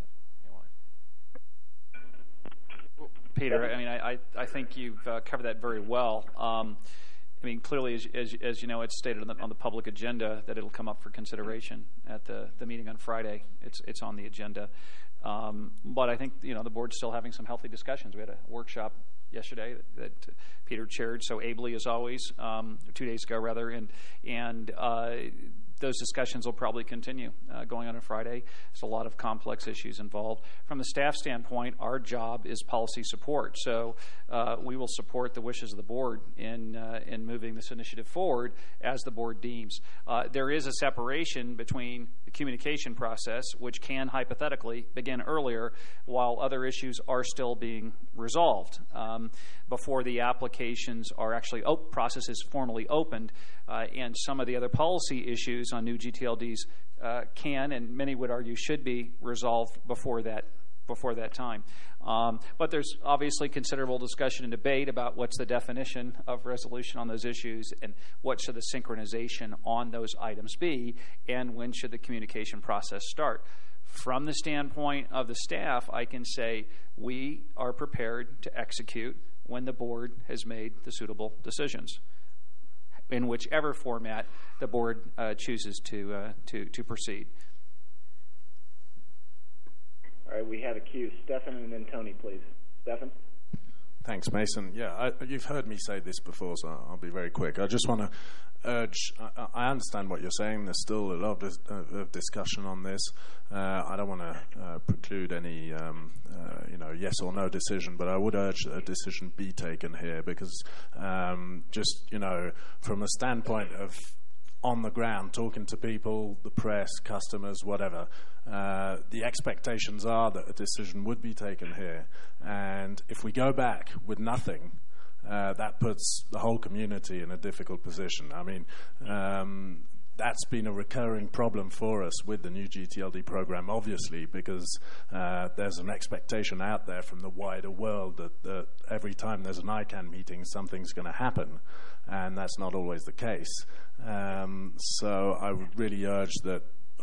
to EOI? Peter, I mean, I think you've covered that very well. I mean, clearly, as you know, it's stated on the public agenda that it'll come up for consideration at the meeting on Friday. It's on the agenda. But I think, the board's still having some healthy discussions. We had a workshop yesterday that Peter chaired so ably as always, 2 days ago rather, and those discussions will probably continue going on Friday. There's a lot of complex issues involved. From the staff standpoint, our job is policy support. So we will support the wishes of the board in moving this initiative forward as the board deems. There is a separation between the communication process, which can hypothetically begin earlier, while other issues are still being resolved before the applications are actually process is formally opened, and some of the other policy issues on new GTLDs can, and many would argue should be, resolved before that time. But there's obviously considerable discussion and debate about what's the definition of resolution on those issues and what should the synchronization on those items be and when should the communication process start. From the standpoint of the staff, I can say we are prepared to execute when the board has made the suitable decisions, in whichever format the board chooses to proceed. All right, we have a queue. Stefan and then Tony, please. Stefan? Thanks, Mason. Yeah, you've heard me say this before, so I'll be very quick. I just want to urge, I understand what you're saying. There's still a lot of discussion on this. I don't want to preclude any yes or no decision, but I would urge that a decision be taken here because from a standpoint of on the ground, talking to people, the press, customers, whatever, the expectations are that a decision would be taken here. And if we go back with nothing, that puts the whole community in a difficult position. I mean, that's been a recurring problem for us with the new GTLD program, obviously, because there's an expectation out there from the wider world that every time there's an ICANN meeting, something's going to happen, and that's not always the case. So I would really urge that,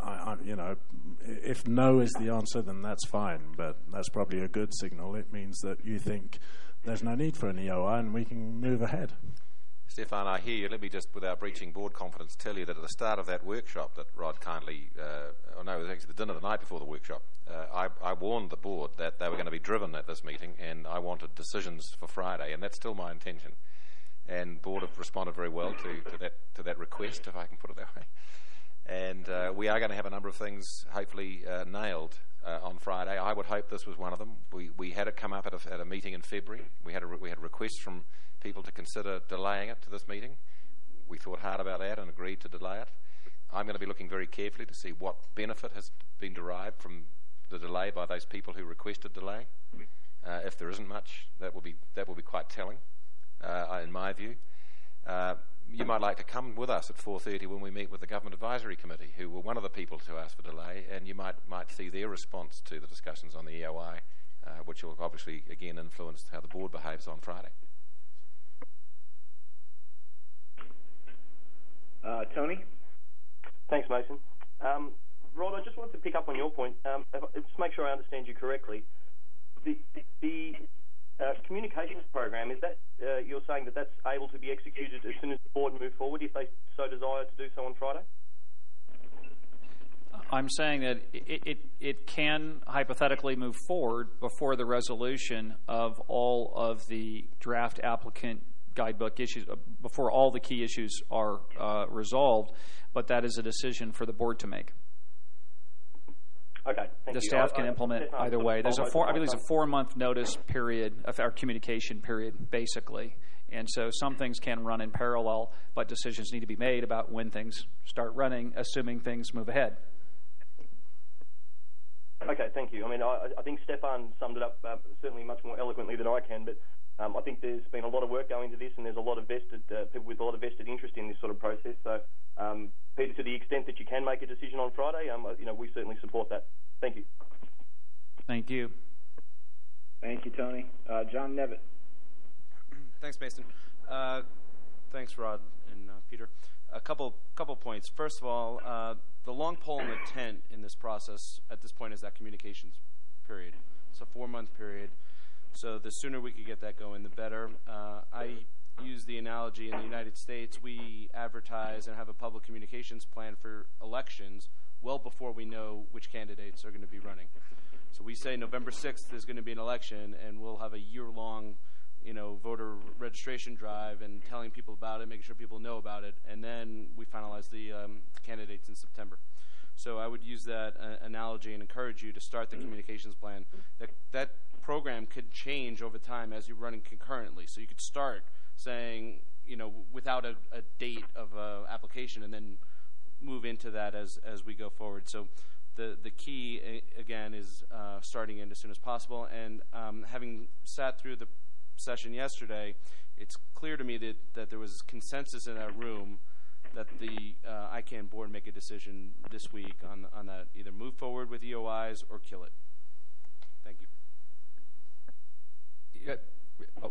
if no is the answer, then that's fine, but that's probably a good signal. It means that you think there's no need for an EOI and we can move ahead. Stefan, I hear you. Let me just, without breaching board confidence, tell you that at the start of that workshop that Rod kindly, it was actually the dinner the night before the workshop, I warned the board that they were going to be driven at this meeting and I wanted decisions for Friday, and that's still my intention. And the board have responded very well to that request, if I can put it that way. And we are going to have a number of things hopefully nailed on Friday. I would hope this was one of them. We had it come up at a meeting in February. We had a request from people to consider delaying it to this meeting. We thought hard about that and agreed to delay it. I'm going to be looking very carefully to see what benefit has been derived from the delay by those people who requested delay. If there isn't much, that will be quite telling, in my view. You might like to come with us at 4:30 when we meet with the Government Advisory Committee, who were one of the people to ask for delay, and you might see their response to the discussions on the EOI, which will obviously again influence how the board behaves on Friday. Tony? Thanks, Mason. Rod, I just wanted to pick up on your point. Just make sure I understand you correctly. The communications program, is that you're saying that that's able to be executed as soon as the board move forward if they so desire to do so on Friday? I'm saying that it can hypothetically move forward before the resolution of all of the draft applicant guidebook issues, before all the key issues are resolved, but that is a decision for the board to make. Okay, thank you. The staff can implement either way. There's I believe there's a 4-month notice period of our communication period, basically. And so some things can run in parallel, but decisions need to be made about when things start running, assuming things move ahead. Okay, thank you. I mean, I think Stefan summed it up certainly much more eloquently than I can, but I think there's been a lot of work going into this, and there's a lot of people with a lot of vested interest in this sort of process. So, Peter, to the extent that you can make a decision on Friday, we certainly support that. Thank you. Thank you. Thank you, Tony. John Nevitt. Thanks, Mason. Thanks, Rod and Peter. A couple points. First of all, the long pole in the tent in this process at this point is that communications period. It's a 4-month period. So the sooner we could get that going, the better. I use the analogy in the United States, we advertise and have a public communications plan for elections well before we know which candidates are going to be running. So we say November 6th there's going to be an election, and we'll have a year-long, voter registration drive and telling people about it, making sure people know about it, and then we finalize the candidates in September. So I would use that analogy and encourage you to start the communications plan. That program could change over time as you're running concurrently. So you could start saying, without a date of application, and then move into that as we go forward. So the key, again, is starting it as soon as possible. And having sat through the session yesterday, it's clear to me that there was consensus in that room that the ICANN board make a decision this week on that, either move forward with EOIs or kill it. Thank you. Yeah. Oh.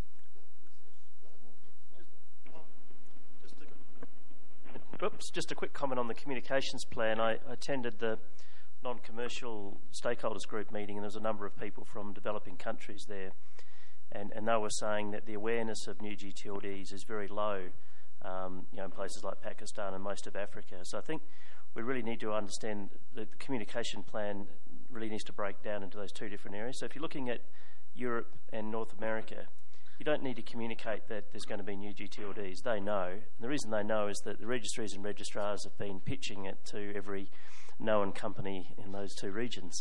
Just a quick comment on the communications plan. I attended the non-commercial stakeholders group meeting, and there was a number of people from developing countries there, and they were saying that the awareness of new GTLDs is very low, in places like Pakistan and most of Africa. So I think we really need to understand that the communication plan really needs to break down into those two different areas. So if you're looking at Europe and North America, you don't need to communicate that there's going to be new GTLDs. They know. And the reason they know is that the registries and registrars have been pitching it to every known company in those two regions.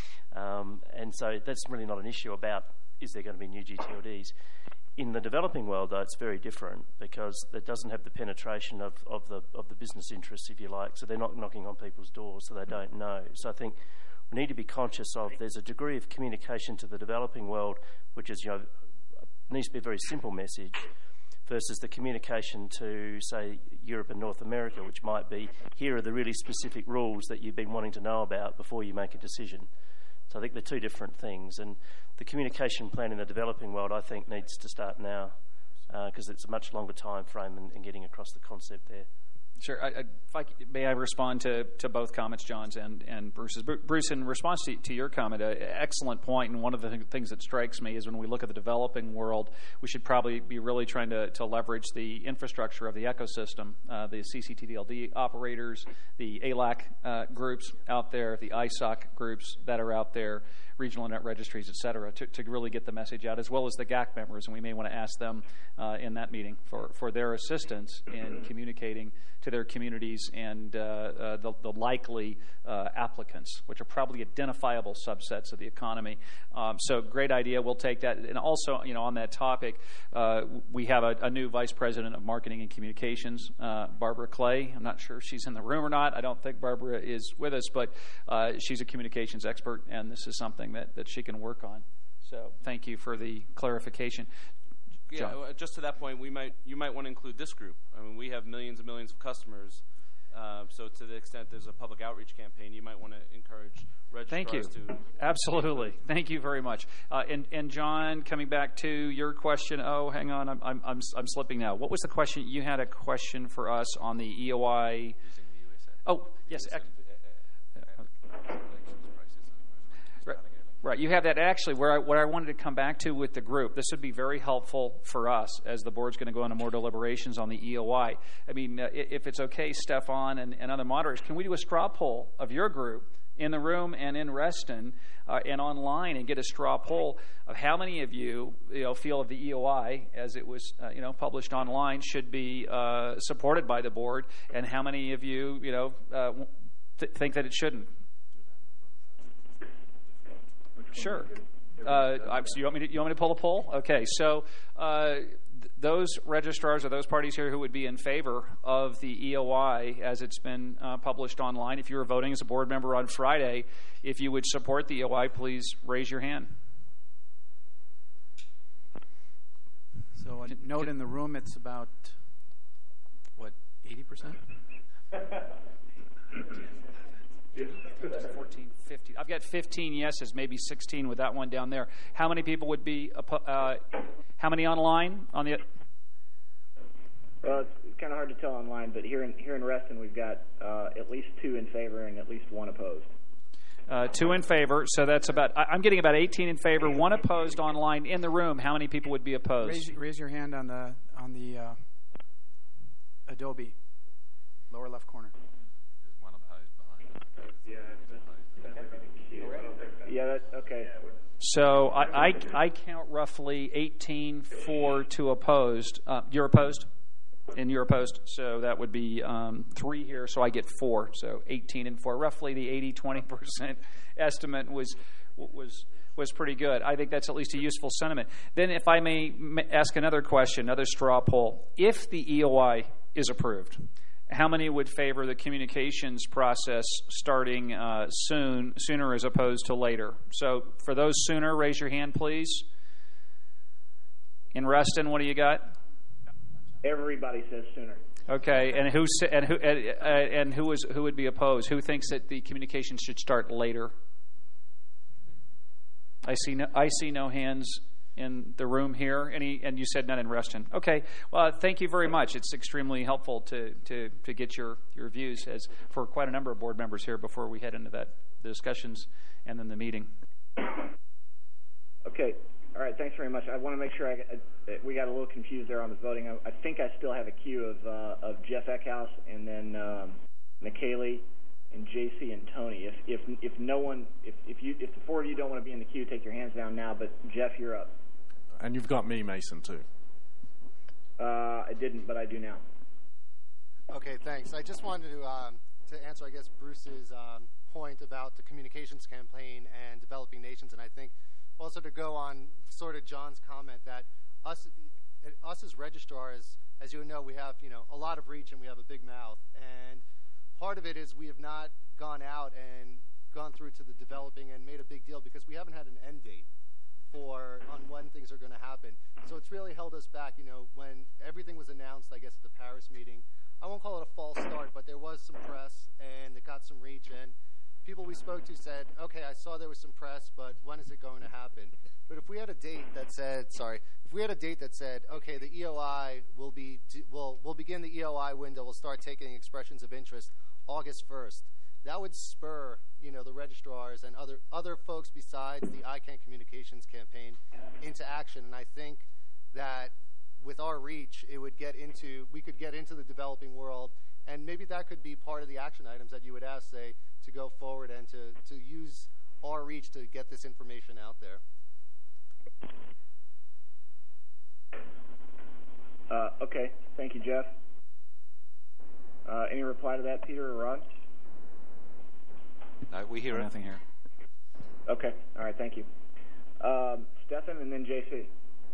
And so that's really not an issue about is there going to be new GTLDs. In the developing world, though, it's very different because it doesn't have the penetration of the business interests, if you like. So they're not knocking on people's doors, so they don't know. So I think we need to be conscious of there's a degree of communication to the developing world, which is, needs to be a very simple message, versus the communication to, say, Europe and North America, which might be, here are the really specific rules that you've been wanting to know about before you make a decision. So I think they're two different things. And the communication plan in the developing world, I think, needs to start now because it's a much longer time frame in getting across the concept there. Sure. May I respond to both comments, John's and Bruce's? Bruce, in response to your comment, an excellent point, and one of the things that strikes me is when we look at the developing world, we should probably be really trying to leverage the infrastructure of the ecosystem, the CCTDLD operators, the ALAC groups out there, the ISOC groups that are out there, regional internet registries, et cetera, to really get the message out, as well as the GAC members, and we may want to ask them in that meeting for their assistance in communicating to their communities and the likely applicants, which are probably identifiable subsets of the economy. So great idea. We'll take that. And also, on that topic, we have a new Vice President of Marketing and Communications, Barbara Clay. I'm not sure if she's in the room or not. I don't think Barbara is with us, but she's a communications expert, and this is something that she can work on. So thank you for the clarification. Yeah, just to that point, you might want to include this group. I mean, we have millions and millions of customers. So to the extent there's a public outreach campaign, you might want to encourage registrars Thank you. to... Absolutely. Thank you very much. And John, coming back to your question. Oh, hang on. I'm slipping now. What was the question? You had a question for us on the EOI. Oh, yes. Right, you have that actually what I wanted to come back to with the group. This would be very helpful for us as the board's going to go into more deliberations on the EOI. I mean, if it's okay, Stefan and other moderators, can we do a straw poll of your group in the room and in Reston and online and get a straw poll of how many of you, feel of the EOI as it was, published online should be supported by the board, and how many of you, think that it shouldn't? Sure. So you want me to pull a poll? Okay. So those registrars or those parties here who would be in favor of the EOI as it's been published online, if you were voting as a board member on Friday, if you would support the EOI, please raise your hand. So a note in the room, it's about, 80%? 14, 15. I've got 15 yeses, maybe 16 with that one down there. How many people would be? How many online on the? Well, it's kind of hard to tell online, but here in Reston, we've got at least 2 in favor and at least 1 opposed. 2 in favor, so that's about. I'm getting about 18 in favor, 1 opposed online. In the room, how many people would be opposed? Raise your hand on the Adobe lower left corner. Yeah, okay. So I count roughly 18 for 2 opposed. You're opposed? And you're opposed. So that would be 3 here, so I get 4. So 18 and 4. Roughly the 80-20% estimate was pretty good. I think that's at least a useful sentiment. Then if I may ask another question, another straw poll. If the EOI is approved, how many would favor the communications process starting sooner as opposed to later? So for those sooner, raise your hand, please. In Reston, what do you got? Everybody says sooner. Okay, and who would be opposed? Who thinks that the communications should start later? I see no hands in the room here. And you said none in Reston. Okay. Well, thank you very much. It's extremely helpful to get your views as for quite a number of board members here before we head into the discussions and then the meeting. Okay. All right. Thanks very much. I want to make sure we got a little confused there on the voting. I think I still have a queue of Jeff Eckhouse and then McKaylee and JC and Tony. If the four of you don't want to be in the queue, take your hands down now. But Jeff, you're up. And you've got me, Mason, too. I didn't, but I do now. Okay, thanks. I just wanted to answer, I guess, Bruce's point about the communications campaign and developing nations, and I think also to go on sort of John's comment that us as registrars, as you know, we have a lot of reach and we have a big mouth, and part of it is we have not gone out and gone through to the developing and made a big deal because we haven't had an end date on when things are going to happen. So it's really held us back. When everything was announced, I guess at the Paris meeting, I won't call it a false start, but there was some press and it got some reach, and people we spoke to said, okay, I saw there was some press, but when is it going to happen? But if we had a date that said, okay, the EOI will begin the EOI window, we'll start taking expressions of interest August 1st. That would spur, the registrars and other folks besides the ICANN communications campaign into action. And I think that with our reach, we could get into the developing world, and maybe that could be part of the action items that you would ask, say, to go forward and to use our reach to get this information out there. Okay, thank you, Jeff. Any reply to that, Peter or Ron? No, we hear nothing here. Okay, all right, thank you. Stefan and then JC.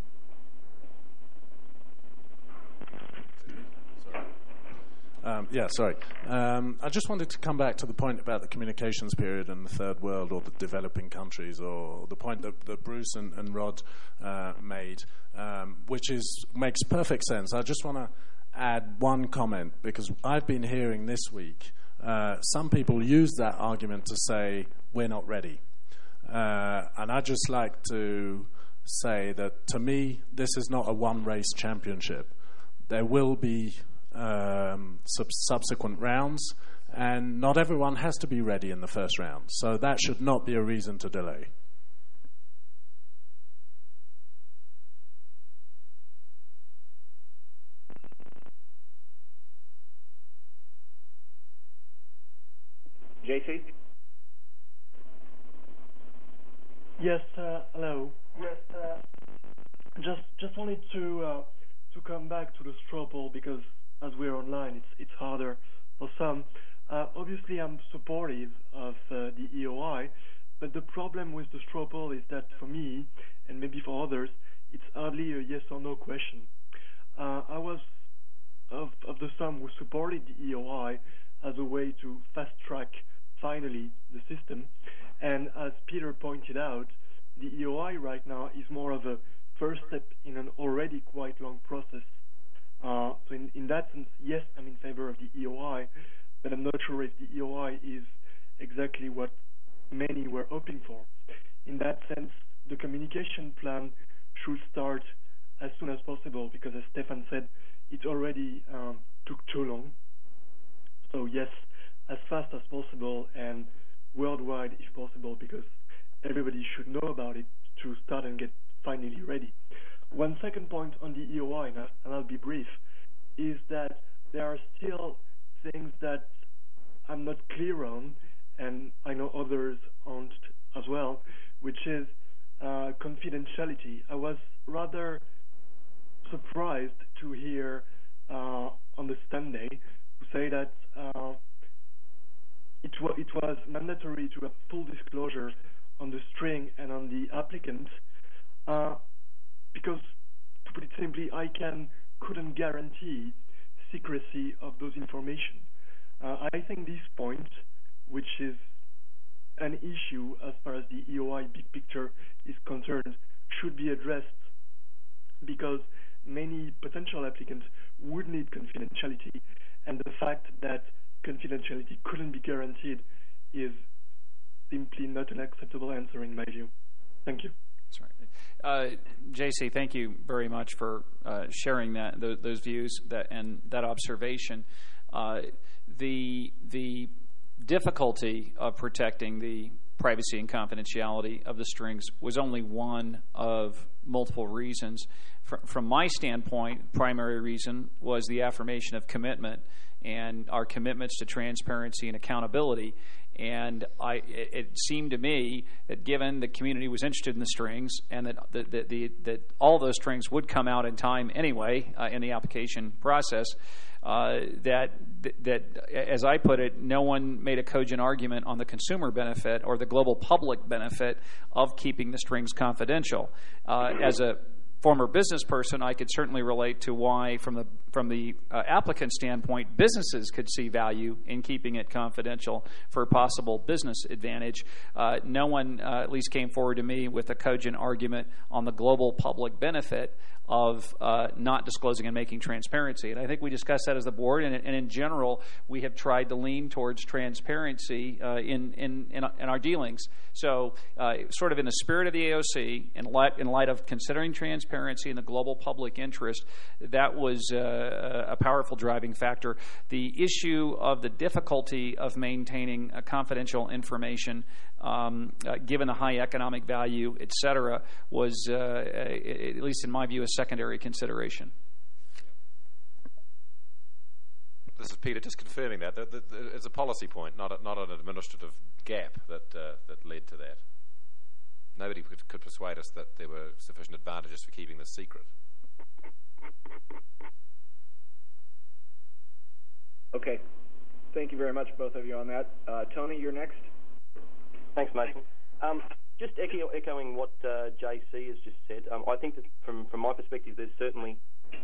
Sorry. I just wanted to come back to the point about the communications period and the third world or the developing countries, or the point that Bruce and Rod made, which makes perfect sense. I just want to add one comment, because I've been hearing this week some people use that argument to say we're not ready. And I'd just like to say that, to me, this is not a one-race championship. There will be subsequent rounds, and not everyone has to be ready in the first round. So that should not be a reason to delay. JC? Yes, hello. Yes, just wanted to come back to the straw poll, because as we're online, it's harder for some. Obviously, I'm supportive of the EOI, but the problem with the straw poll is that for me, and maybe for others, it's hardly a yes or no question. I was of the some who supported the EOI as a way to fast-track, finally, the system. And as Peter pointed out, the EOI right now is more of a first step in an already quite long process. So in that sense, yes, I'm in favor of the EOI, but I'm not sure if the EOI is exactly what many were hoping for. In that sense, the communication plan should start as soon as possible, because as Stefan said, it already took too long. So yes, as fast as possible and worldwide if possible, because everybody should know about it to start and get finally ready. One second point on the EOI, and I'll be brief, is that there are still things that I'm not clear on, and I know others aren't as well, which is confidentiality. I was rather surprised to hear on the Sunday to say that it was mandatory to have full disclosure on the string and on the applicant, because, to put it simply, ICANN couldn't guarantee secrecy of those information. I think this point, which is an issue as far as the EOI big picture is concerned, should be addressed, because many potential applicants would need confidentiality, and the fact that confidentiality couldn't be guaranteed is simply not an acceptable answer in my view. Thank you. That's right. JC, thank you very much for sharing those views and that observation. The difficulty of protecting the privacy and confidentiality of the strings was only one of multiple reasons. From my standpoint, primary reason was the affirmation of commitment and our commitments to transparency and accountability. And it seemed to me that given the community was interested in the strings and that all those strings would come out in time anyway in the application process, that as I put it, no one made a cogent argument on the consumer benefit or the global public benefit of keeping the strings confidential. As a former business person, I could certainly relate to why, from the applicant standpoint, businesses could see value in keeping it confidential for a possible business advantage. No one at least came forward to me with a cogent argument on the global public benefit of not disclosing and making transparency. And I think we discussed that as the board, and in general, we have tried to lean towards transparency in our dealings. So sort of in the spirit of the AOC, in light of considering transparency and the global public interest, that was a powerful driving factor. The issue of the difficulty of maintaining confidential information, given the high economic value, et cetera, was, at least in my view, a secondary consideration. This is Peter, just confirming that. It's a policy point, not an administrative gap that led to that. Nobody could persuade us that there were sufficient advantages for keeping this secret. Okay. Thank you very much, both of you, on that. Tony, you're next. Thanks, Mason. Just echoing what JC has just said, I think that from my perspective, there's certainly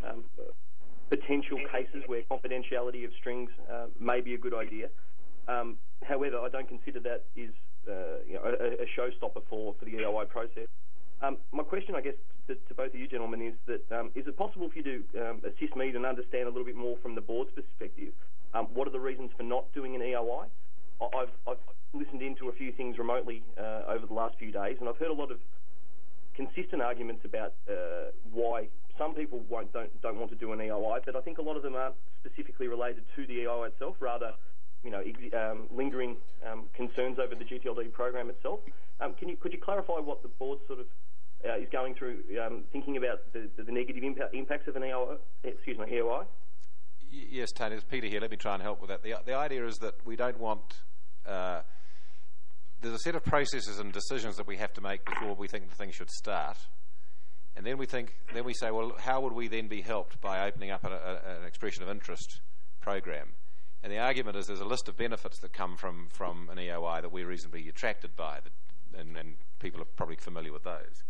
potential cases where confidentiality of strings may be a good idea. However, I don't consider that is a showstopper for the EOI process. My question, I guess, to both of you gentlemen is that is it possible for you to assist me to understand a little bit more from the board's perspective what are the reasons for not doing an EOI? I've listened into a few things remotely over the last few days, and I've heard a lot of consistent arguments about why some people don't want to do an EOI, but I think a lot of them aren't specifically related to the EOI itself, rather, lingering concerns over the GTLD program itself. Could you clarify what the board sort of is going through, thinking about the negative impacts of an EOI? Yes, Tony, it's Peter here. Let me try and help with that. The idea is that we don't want... there's a set of processes and decisions that we have to make before we think the thing should start. And then we say, well, how would we then be helped by opening up an expression of interest program? And the argument is there's a list of benefits that come from an EOI that we're reasonably attracted by, and people are probably familiar with those.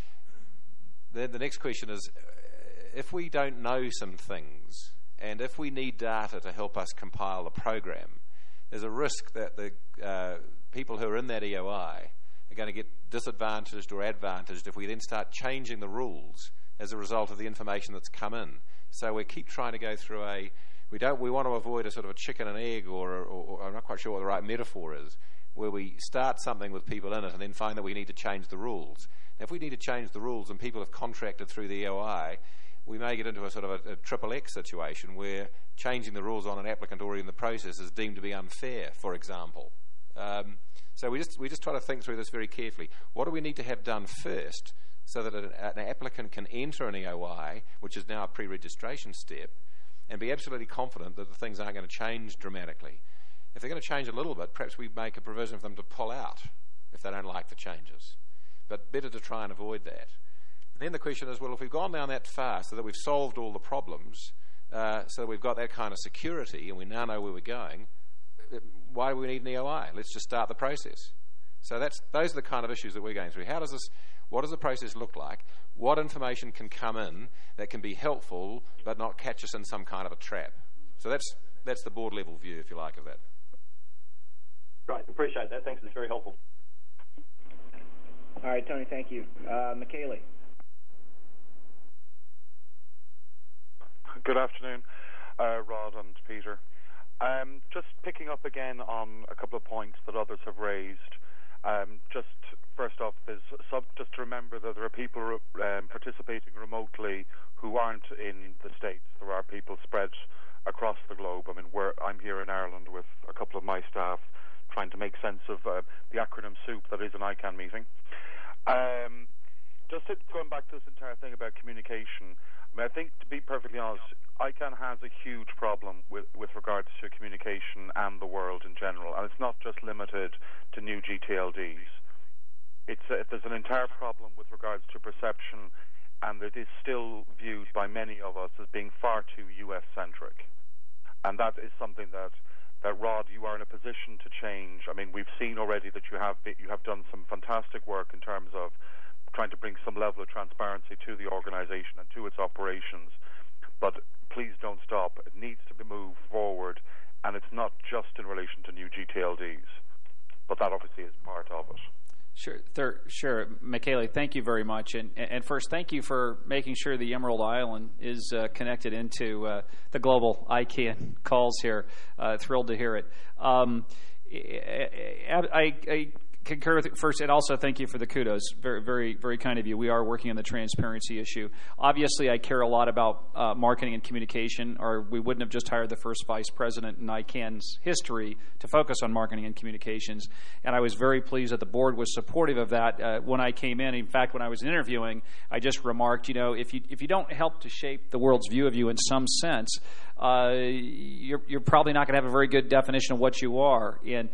Then the next question is, if we don't know some things, and if we need data to help us compile a program, there's a risk that the people who are in that EOI are going to get disadvantaged or advantaged if we then start changing the rules as a result of the information that's come in. So we keep trying to go through we want to avoid a sort of a chicken and egg, or I'm not quite sure what the right metaphor is, where we start something with people in it and then find that we need to change the rules. Now, if we need to change the rules and people have contracted through the EOI, we may get into a sort of a triple X situation where changing the rules on an applicant already in the process is deemed to be unfair, for example. So we just try to think through this very carefully. What do we need to have done first so that an applicant can enter an EOI, which is now a pre-registration step, and be absolutely confident that the things aren't going to change dramatically? If they're going to change a little bit, perhaps we make a provision for them to pull out if they don't like the changes. But better to try and avoid that. And then the question is, well, if we've gone down that far so that we've solved all the problems, so that we've got that kind of security and we now know where we're going, why do we need an EOI? Let's just start the process. So those are the kind of issues that we're going through. What does the process look like? What information can come in that can be helpful but not catch us in some kind of a trap? So that's the board level view, if you like, of that. Right, appreciate that. Thanks, it's very helpful. All right, Tony, thank you. Michele. Good afternoon, Rod and Peter. Just picking up again on a couple of points that others have raised. Just first off, just to remember that there are people participating remotely who aren't in the States. There are people spread across the globe. I mean, I'm here in Ireland with a couple of my staff trying to make sense of the acronym soup that is an ICANN meeting. Just just going back to this entire thing about communication, I mean, I think, to be perfectly honest, ICANN has a huge problem with regards to communication and the world in general, and it's not just limited to new GTLDs. There's an entire problem with regards to perception, and it is still viewed by many of us as being far too US-centric. And that is something that Rod, you are in a position to change. I mean, we've seen already that you have done some fantastic work in terms of trying to bring some level of transparency to the organization and to its operations. But please don't stop. It needs to be moved forward, and it's not just in relation to new GTLDs. But that obviously is part of it. Sure. Michele, thank you very much. And first, thank you for making sure the Emerald Island is connected into the global ICANN calls here. Thrilled to hear it. I concur with it first, and also thank you for the kudos. Very, very, very kind of you. We are working on the transparency issue. Obviously, I care a lot about marketing and communication, or we wouldn't have just hired the first vice president in ICANN's history to focus on marketing and communications. And I was very pleased that the board was supportive of that when I came in. In fact, when I was interviewing, I just remarked, if you don't help to shape the world's view of you in some sense, you're probably not going to have a very good definition of what you are. And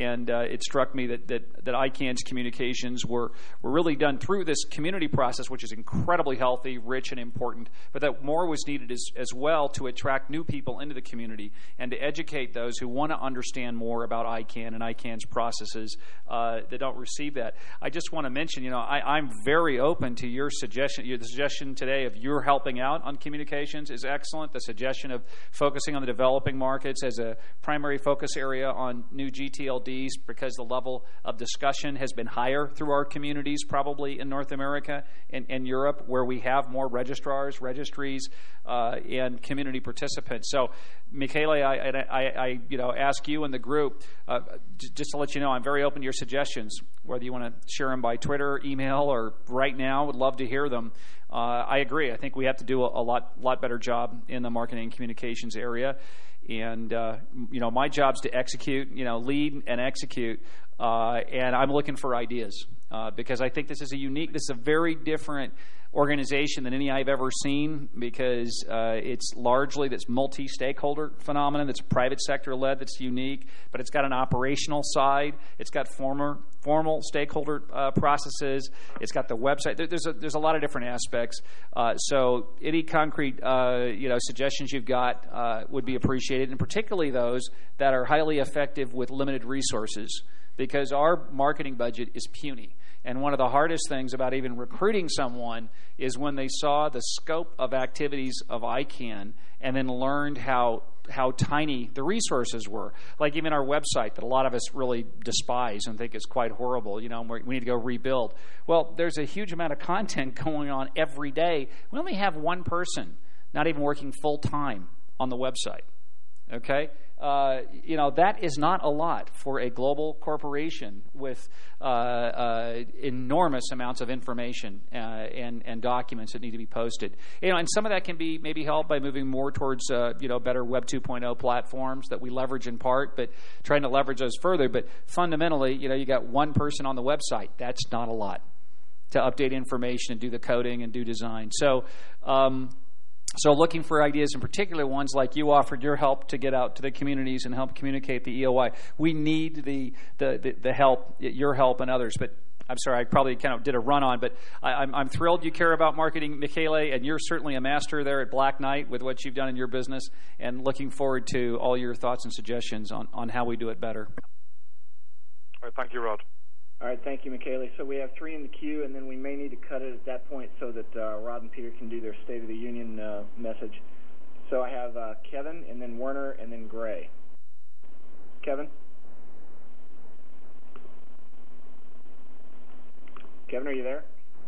it struck me that ICANN's communications were really done through this community process, which is incredibly healthy, rich, and important, but that more was needed as well to attract new people into the community and to educate those who want to understand more about ICANN and ICANN's processes that don't receive that. I just want to mention, I'm very open to your suggestion. The suggestion today of your helping out on communications is excellent. The suggestion of focusing on the developing markets as a primary focus area on new GTLDs, because the level of discussion has been higher through our communities, probably in North America and Europe, where we have more registrars, registries, and community participants. So, Michele, I ask you and the group, just to let you know, I'm very open to your suggestions, whether you want to share them by Twitter, email, or right now. Would love to hear them. I agree. I think we have to do a lot better job in the marketing and communications area. And, my job's to execute, lead and execute. And I'm looking for ideas because I think this is a very different organization than any I've ever seen, because it's largely this multi-stakeholder phenomenon that's private sector led, that's unique, but it's got an operational side. It's got formal stakeholder processes. It's got the website. There's a lot of different aspects. So any concrete suggestions you've got would be appreciated, and particularly those that are highly effective with limited resources, because our marketing budget is puny. And one of the hardest things about even recruiting someone is when they saw the scope of activities of ICANN and then learned how tiny the resources were. Like even our website that a lot of us really despise and think is quite horrible, we need to go rebuild. Well, there's a huge amount of content going on every day. We only have one person not even working full-time on the website. Okay? That is not a lot for a global corporation with enormous amounts of information and documents that need to be posted. And some of that can be maybe helped by moving more towards better Web 2.0 platforms that we leverage in part, but trying to leverage those further. But fundamentally, you got one person on the website. That's not a lot to update information and do the coding and do design. So looking for ideas, in particular ones like you offered your help to get out to the communities and help communicate the EOI. We need the help, your help and others. But I'm sorry, I probably kind of did a run-on, but I'm thrilled you care about marketing, Michele, and you're certainly a master there at Black Knight with what you've done in your business, and looking forward to all your thoughts and suggestions on how we do it better. All right, thank you, Rod. All right, thank you, Michele. So we have 3 in the queue, and then we may need to cut it at that point so that Rod and Peter can do their State of the Union message. So I have Kevin, and then Werner, and then Gray. Kevin? Kevin, are you there?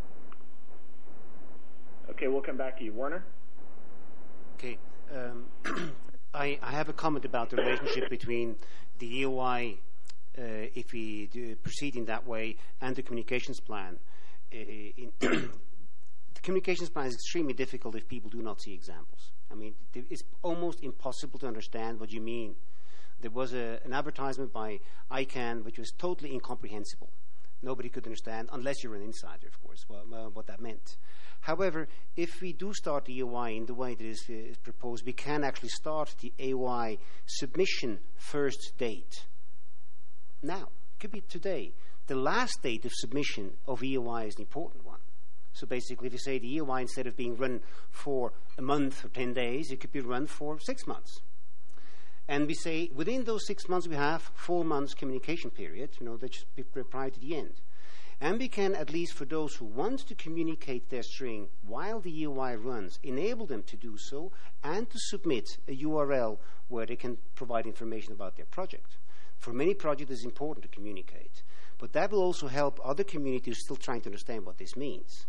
Okay, we'll come back to you. Werner? Okay. I have a comment about the relationship between the EOI, if we proceed in that way, and the communications plan. The communications plan is extremely difficult if people do not see examples. I mean, it's almost impossible to understand what you mean. There was an advertisement by ICANN which was totally incomprehensible. Nobody could understand, unless you're an insider, of course, what that meant. However, if we do start the EOI in the way that is proposed, we can actually start the AOI submission first date. Now, it could be today. The last date of submission of EOI is an important one. So basically, if you say the EOI, instead of being run for a month or 10 days, it could be run for 6 months. And we say within those 6 months, we have 4 months communication period, that should be prior to the end. And we can, at least for those who want to communicate their string while the EOI runs, enable them to do so and to submit a URL where they can provide information about their project. For many projects, it's important to communicate. But that will also help other communities still trying to understand what this means.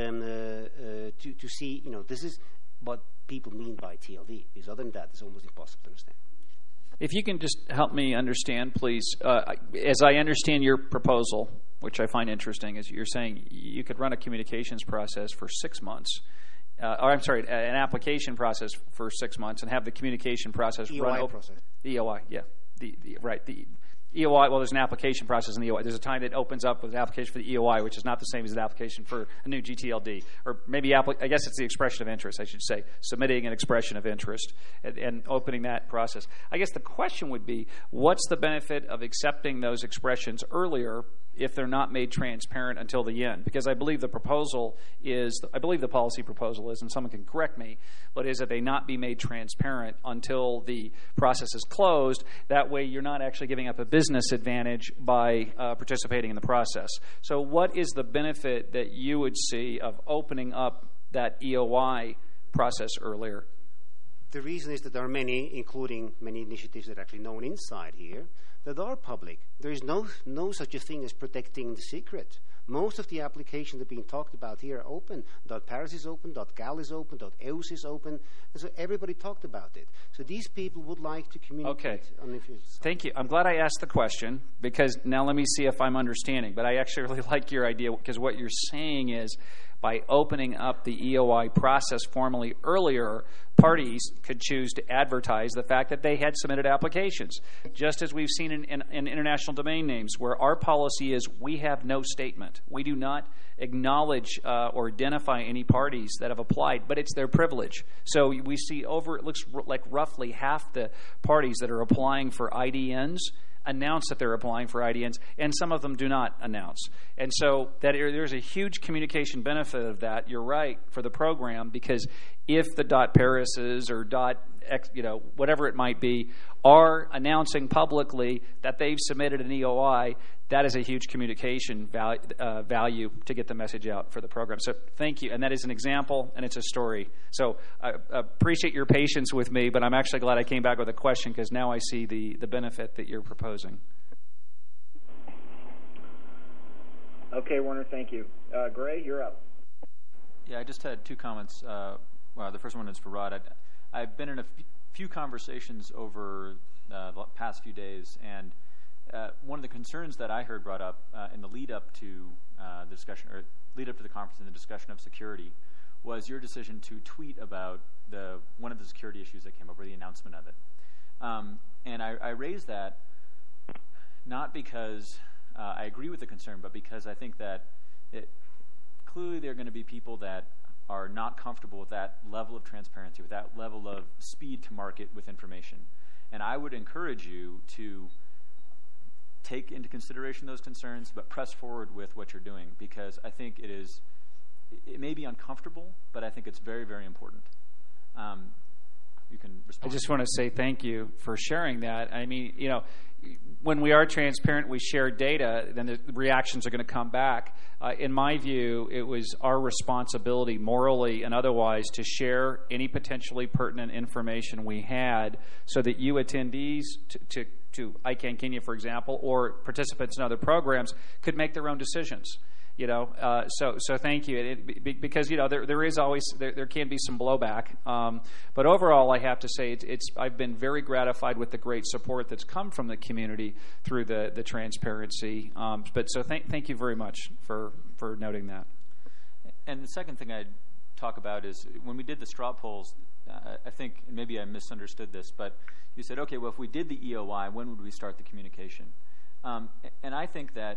To see, this is what people mean by TLD. Because other than that, it's almost impossible to understand. If you can just help me understand, please, as I understand your proposal, which I find interesting, is you're saying you could run a communications process for 6 months, an application process for 6 months, and have the communication process run over the EOI. Yeah, the EOI. Well, there's an application process in the EOI. There's a time that opens up with an application for the EOI, which is not the same as an application for a new GTLD, or maybe I guess it's the expression of interest. I should say submitting an expression of interest and opening that process. I guess the question would be, what's the benefit of accepting those expressions earlier if they're not made transparent until the end? Because I believe the policy proposal is, and someone can correct me, but is that they not be made transparent until the process is closed. That way you're not actually giving up a business advantage by participating in the process. So what is the benefit that you would see of opening up that EOI process earlier? The reason is that there are many, including many initiatives that are actually known inside here, that are public. There is no such a thing as protecting the secret. Most of the applications that are being talked about here are open. .Paris is open, .gal is open, .eus is open, and so everybody talked about it. So these people would like to communicate. Okay. Thank you. I'm glad I asked the question, because now let me see if I'm understanding. But I actually really like your idea, because what you're saying is by opening up the EOI process formally earlier, parties could choose to advertise the fact that they had submitted applications, just as we've seen in international domain names, where our policy is we have no statement. We do not acknowledge or identify any parties that have applied, but it's their privilege. So we see it looks like roughly half the parties that are applying for IDNs announce that they're applying for IDNs, and some of them do not announce. And so there's a huge communication benefit of that. You're right, for the program, because if the .Parises or whatever it might be are announcing publicly that they've submitted an EOI, that is a huge communication value to get the message out for the program. So thank you. And that is an example, and it's a story. So I appreciate your patience with me, but I'm actually glad I came back with a question, because now I see the benefit that you're proposing. Okay, Werner, thank you. Gray, you're up. Yeah, I just had 2 comments. The first one is for Rod. I've been in a few conversations over the past few days, and one of the concerns that I heard brought up in the lead up to the discussion, or lead up to the conference in the discussion of security, was your decision to tweet about one of the security issues that came up, or the announcement of it. And I raised that not because I agree with the concern, but because I think that clearly there are going to be people that are not comfortable with that level of transparency, with that level of speed to market with information. And I would encourage you to take into consideration those concerns, but press forward with what you're doing, because I think it may be uncomfortable, but I think it's very, very important. You can respond. I just want to say thank you for sharing that. I mean, when we are transparent, we share data, then the reactions are going to come back. In my view, it was our responsibility, morally and otherwise, to share any potentially pertinent information we had, so that you attendees to ICANN Kenya, for example, or participants in other programs could make their own decisions. So thank you. Because there is always there can be some blowback, but overall I have to say I've been very gratified with the great support that's come from the community through the transparency. But so thank you very much for noting that. And the second thing I'd talk about is when we did the straw polls. I think maybe I misunderstood this, but you said, okay, well, if we did the EOI, when would we start the communication? And I think that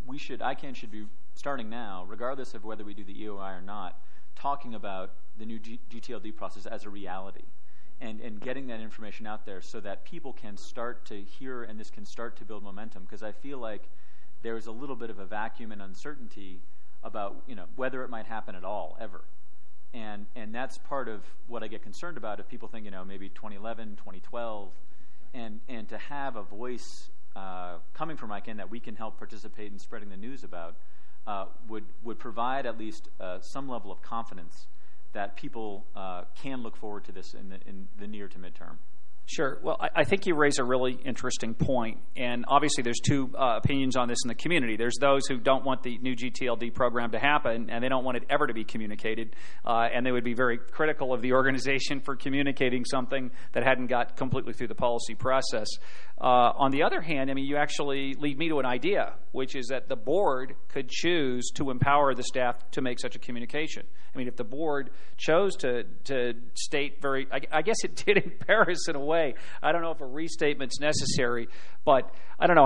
ICANN should be starting now, regardless of whether we do the EOI or not, talking about the new GTLD process as a reality, and getting that information out there so that people can start to hear and this can start to build momentum. Because I feel like there is a little bit of a vacuum and uncertainty about whether it might happen at all ever, and that's part of what I get concerned about. If people think maybe 2011, 2012, and to have a voice coming from ICANN that we can help participate in spreading the news about would provide at least some level of confidence that people can look forward to this in the near to midterm. Sure. Well, I think you raise a really interesting point, and obviously there's two opinions on this in the community. There's those who don't want the new GTLD program to happen, and they don't want it ever to be communicated, and they would be very critical of the organization for communicating something that hadn't got completely through the policy process. On the other hand, you actually lead me to an idea, which is that the board could choose to empower the staff to make such a communication. If the board chose to state I guess it did in Paris in a way. I don't know if a restatement's necessary, but I don't know.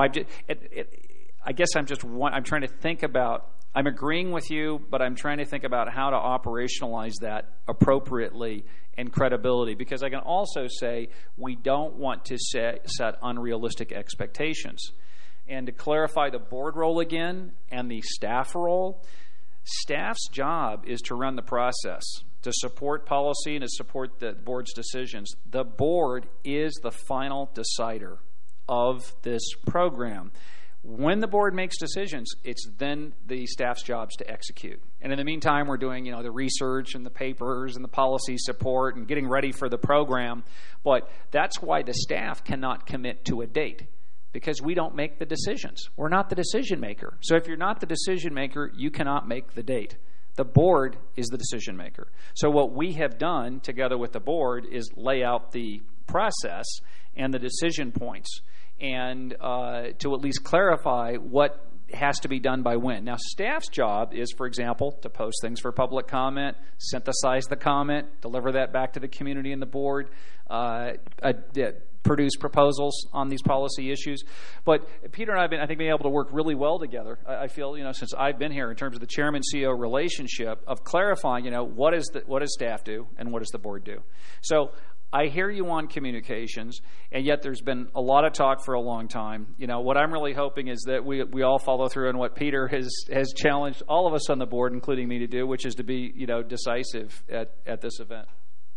I guess I'm trying to think about. I'm agreeing with you, but I'm trying to think about how to operationalize that appropriately and credibility. Because I can also say we don't want to set unrealistic expectations. And to clarify the board role again and the staff role. Staff's job is to run the process, to support policy and to support the board's decisions. The board is the final decider of this program. When the board makes decisions, it's then the staff's jobs to execute. And in the meantime, we're doing the research and the papers and the policy support and getting ready for the program. But that's why the staff cannot commit to a date. Because we don't make the decisions. We're not the decision maker. So if you're not the decision maker, you cannot make the date. The board is the decision maker. So what we have done together with the board is lay out the process and the decision points and to at least clarify what has to be done by when. Now, staff's job is, for example, to post things for public comment, synthesize the comment, deliver that back to the community and the board, produce proposals on these policy issues. But Peter and I have been able to work really well together. I feel, since I've been here in terms of the chairman-CEO relationship of clarifying, what does staff do and what does the board do? So I hear you on communications, and yet there's been a lot of talk for a long time. What I'm really hoping is that we all follow through on what Peter has challenged all of us on the board, including me, to do, which is to be, decisive at this event.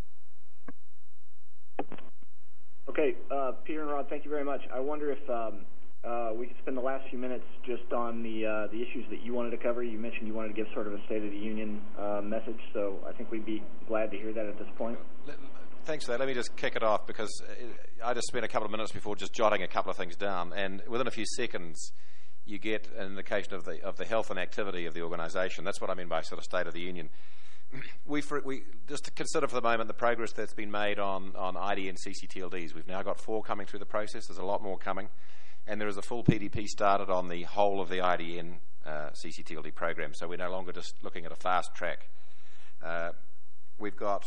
Okay, Peter and Rod, thank you very much. I wonder if we could spend the last few minutes just on the issues that you wanted to cover. You mentioned you wanted to give sort of a State of the Union message, so I think we'd be glad to hear that at this point. Thanks for that. Let me just kick it off because I just spent a couple of minutes before just jotting a couple of things down, and within a few seconds you get an indication of the health and activity of the organisation. That's what I mean by sort of State of the Union. We just to consider for the moment the progress that's been made on IDN CCTLDs. We've now got 4 coming through the process. There's a lot more coming, and there is a full PDP started on the whole of the IDN CCTLD program. So we're no longer just looking at a fast track. We've got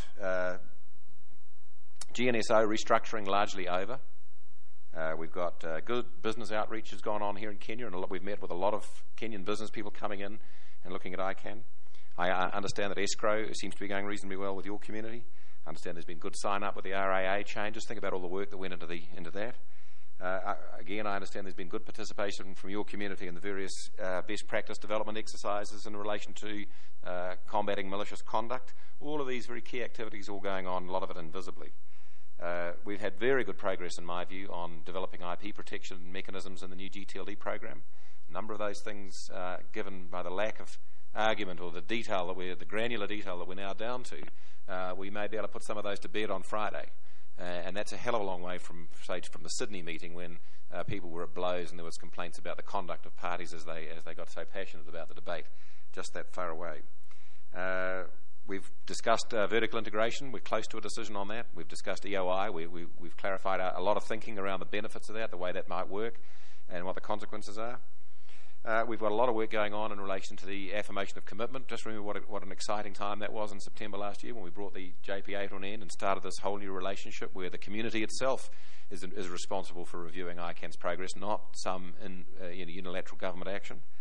GNSO restructuring largely over. We've got good business outreach has gone on here in Kenya, and we've met with a lot of Kenyan business people coming in and looking at ICANN. I understand that escrow seems to be going reasonably well with your community. I understand there's been good sign-up with the RAA changes. Think about all the work that went into that. Again, I understand there's been good participation from your community in the various best practice development exercises in relation to combating malicious conduct. All of these very key activities all going on, a lot of it invisibly. We've had very good progress, in my view, on developing IP protection mechanisms in the new GTLD program. A number of those things, given by the lack of argument or the granular detail that we're now down to, we may be able to put some of those to bed on Friday. And that's a hell of a long way from the Sydney meeting when people were at blows and there was complaints about the conduct of parties as they got so passionate about the debate, just that far away. We've discussed vertical integration. We're close to a decision on that. We've discussed EOI. We've clarified a lot of thinking around the benefits of that, the way that might work, and what the consequences are. We've got a lot of work going on in relation to the affirmation of commitment. Just remember what an exciting time that was in September last year when we brought the JPA to an end and started this whole new relationship where the community itself is responsible for reviewing ICANN's progress, not some unilateral government action.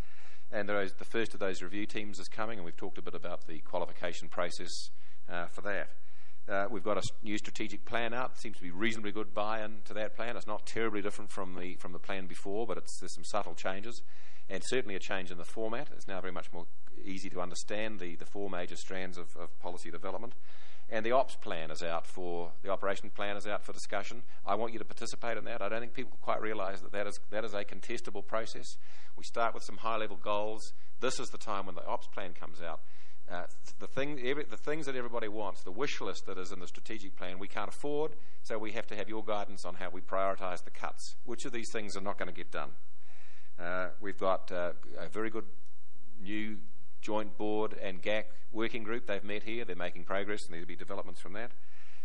And the first of those review teams is coming, and we've talked a bit about the qualification process for that. We've got a new strategic plan out. Seems to be reasonably good buy-in to that plan. It's not terribly different from the plan before, but there's some subtle changes, and certainly a change in the format. It's now very much more easy to understand the four major strands of policy development. And the ops plan is out the operation plan is out for discussion. I want you to participate in that. I don't think people quite realise that is a contestable process. We start with some high-level goals. This is the time when the ops plan comes out. The things that everybody wants, the wish list that is in the strategic plan, we can't afford, so we have to have your guidance on how we prioritise the cuts. Which of these things are not going to get done? We've got a very good new joint board and GAC working group. They've met here. They're making progress, and there'll be developments from that.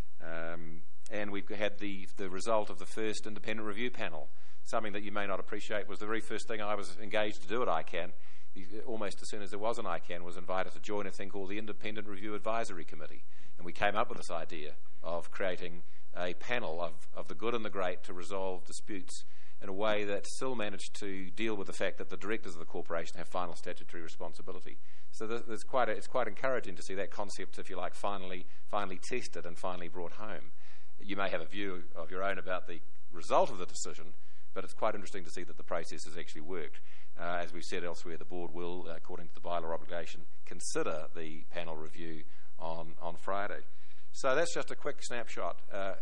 And we've had the result of the first independent review panel. Something that you may not appreciate was the very first thing I was engaged to do at ICANN. Almost as soon as there was an ICANN, was invited to join a thing called the Independent Review Advisory Committee. And we came up with this idea of creating a panel of the good and the great to resolve disputes in a way that still managed to deal with the fact that the directors of the corporation have final statutory responsibility. So it's quite encouraging to see that concept, if you like, finally tested and finally brought home. You may have a view of your own about the result of the decision, but it's quite interesting to see that the process has actually worked. As we've said elsewhere, the board will, according to the bylaw obligation, consider the panel review on Friday. So that's just a quick snapshot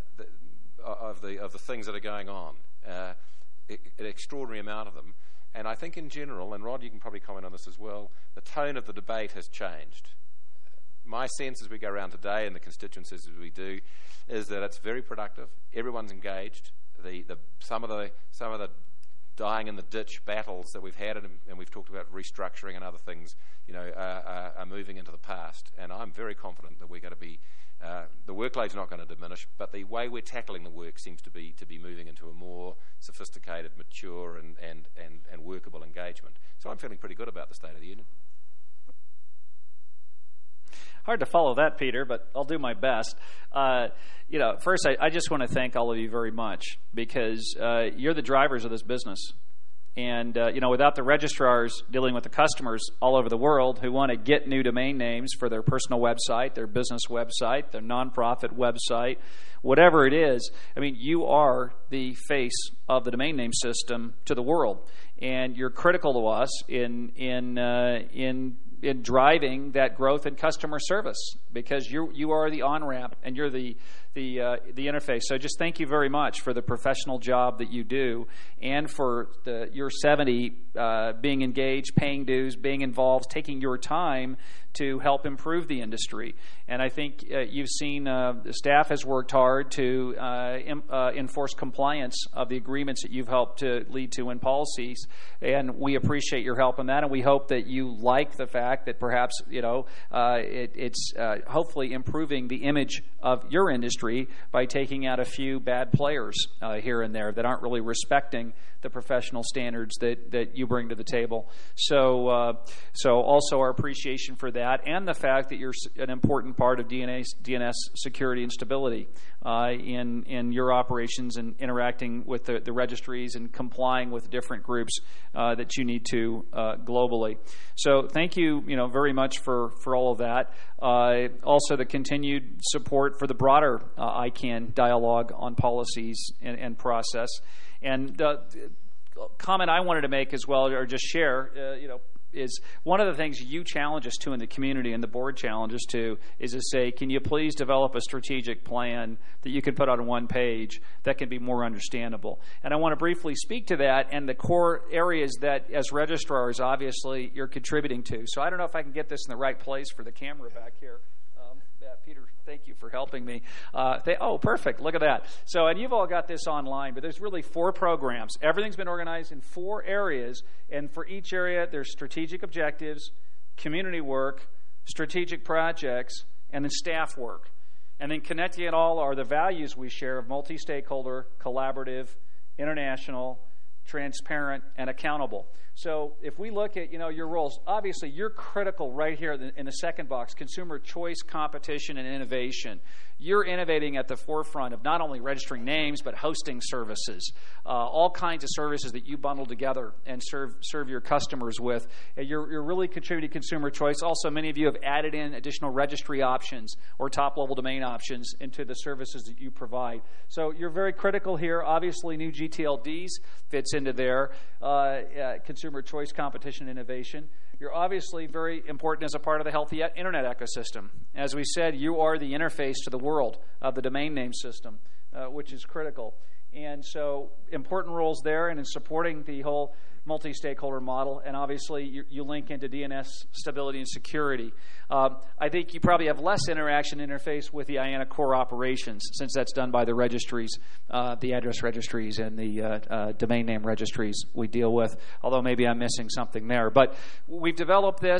of the things that are going on. An extraordinary amount of them. And I think in general, and Rod, you can probably comment on this as well, the tone of the debate has changed. My sense as we go around today and the constituencies as we do is that it's very productive. Everyone's engaged. Some of the dying in the ditch battles that we've had, and we've talked about restructuring and other things, are moving into the past. And I'm very confident that we're going to be the workload's not going to diminish, but the way we're tackling the work seems to be moving into a more sophisticated, mature, and workable engagement. So I'm feeling pretty good about the State of the Union. Hard to follow that, Peter, but I'll do my best. First, I just want to thank all of you very much, because you're the drivers of this business. And, without the registrars dealing with the customers all over the world who want to get new domain names for their personal website, their business website, their nonprofit website, whatever it is, you are the face of the domain name system to the world. And you're critical to us in driving that growth in customer service, because you are the on-ramp and you're the interface. So just thank you very much for the professional job that you do, and for your 70 being engaged, paying dues, being involved, taking your time to help improve the industry. And I think you've seen the staff has worked hard to enforce compliance of the agreements that you've helped to lead to in policies, and we appreciate your help in that, and we hope that you like the fact that perhaps it's hopefully improving the image of your industry by taking out a few bad players here and there that aren't really respecting the professional standards that you bring to the table. So also our appreciation for that, and the fact that you're an important part of DNS security and stability in your operations and interacting with the registries and complying with different groups that you need to globally. So thank you, very much for all of that. Also the continued support for the broader ICANN dialogue on policies and process. And the comment I wanted to make as well, or just share, is one of the things you challenge us to in the community, and the board challenges to, is to say, can you please develop a strategic plan that you can put on one page that can be more understandable? And I want to briefly speak to that and the core areas that, as registrars, obviously you're contributing to. So I don't know if I can get this in the right place for the camera back here. Peter, thank you for helping me. Perfect. Look at that. So, and you've all got this online, but there's really 4 programs. Everything's been organized in 4 areas, and for each area, there's strategic objectives, community work, strategic projects, and then staff work. And then connecting it all are the values we share of multi-stakeholder, collaborative, international, transparent, and accountable. So if we look at, your roles, obviously you're critical right here in the second box, consumer choice, competition, and innovation. You're innovating at the forefront of not only registering names, but hosting services, all kinds of services that you bundle together and serve your customers with. You're really contributing to consumer choice. Also, many of you have added in additional registry options or top-level domain options into the services that you provide. So you're very critical here. Obviously, new GTLDs fits into there, consumer choice, competition, innovation. You're obviously very important as a part of the healthy internet ecosystem. As we said, you are the interface to the world of the domain name system, which is critical. And so important roles there and in supporting the whole multi-stakeholder model, and obviously you link into DNS stability and security. I think you probably have less interaction interface with the IANA core operations, since that's done by the registries, the address registries and the domain name registries we deal with, although maybe I'm missing something there. But we've developed this.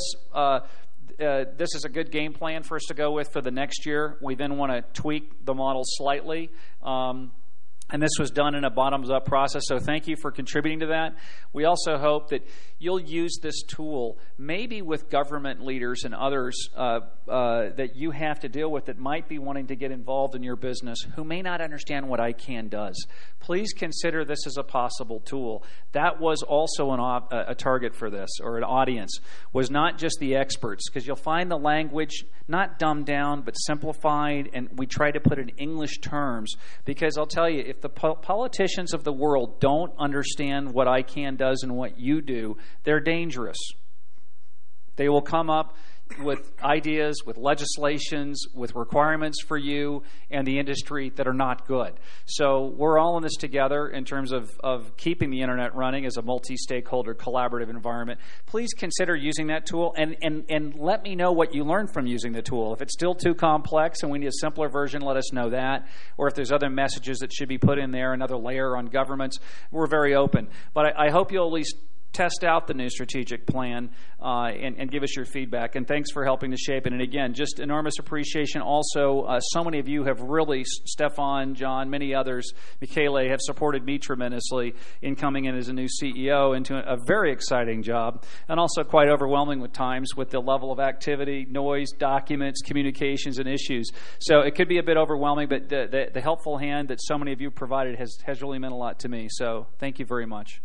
This is a good game plan for us to go with for the next year. We then want to tweak the model slightly. And this was done in a bottoms-up process, so thank you for contributing to that. We also hope that you'll use this tool, maybe with government leaders and others that you have to deal with that might be wanting to get involved in your business who may not understand what ICANN does. Please consider this as a possible tool. That was also a target for this, or an audience, was not just the experts, because you'll find the language not dumbed down but simplified, and we try to put it in English terms, because I'll tell you, if the politicians of the world don't understand what ICANN does and what you do, they're dangerous. They will come up with ideas, with legislations, with requirements for you and the industry that are not good. So we're all in this together in terms of keeping the internet running as a multi-stakeholder collaborative environment. Please consider using that tool and let me know what you learned from using the tool. If it's still too complex and we need a simpler version, let us know that. Or if there's other messages that should be put in there, another layer on governments, we're very open. But I hope you'll at least test out the new strategic plan and give us your feedback. And thanks for helping to shape it. And again, just enormous appreciation. Also, so many of you have really, Stefan, John, many others, Michele, have supported me tremendously in coming in as a new CEO into a very exciting job, and also quite overwhelming with times with the level of activity, noise, documents, communications, and issues. So it could be a bit overwhelming, but the helpful hand that so many of you provided has really meant a lot to me. So thank you very much.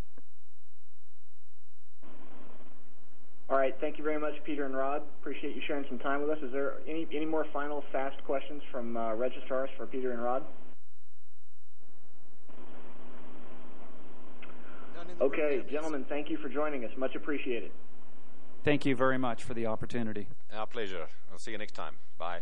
All right, thank you very much, Peter and Rod. Appreciate you sharing some time with us. Is there any more final fast questions from registrars for Peter and Rod? Okay, gentlemen, thank you for joining us. Much appreciated. Thank you very much for the opportunity. Our pleasure. I'll see you next time. Bye.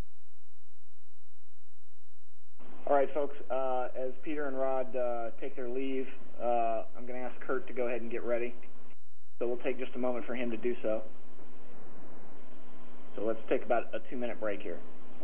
All right, folks, as Peter and Rod take their leave, I'm going to ask Kurt to go ahead and get ready. So we'll take just a moment for him to do so. So let's take about a 2-minute break here.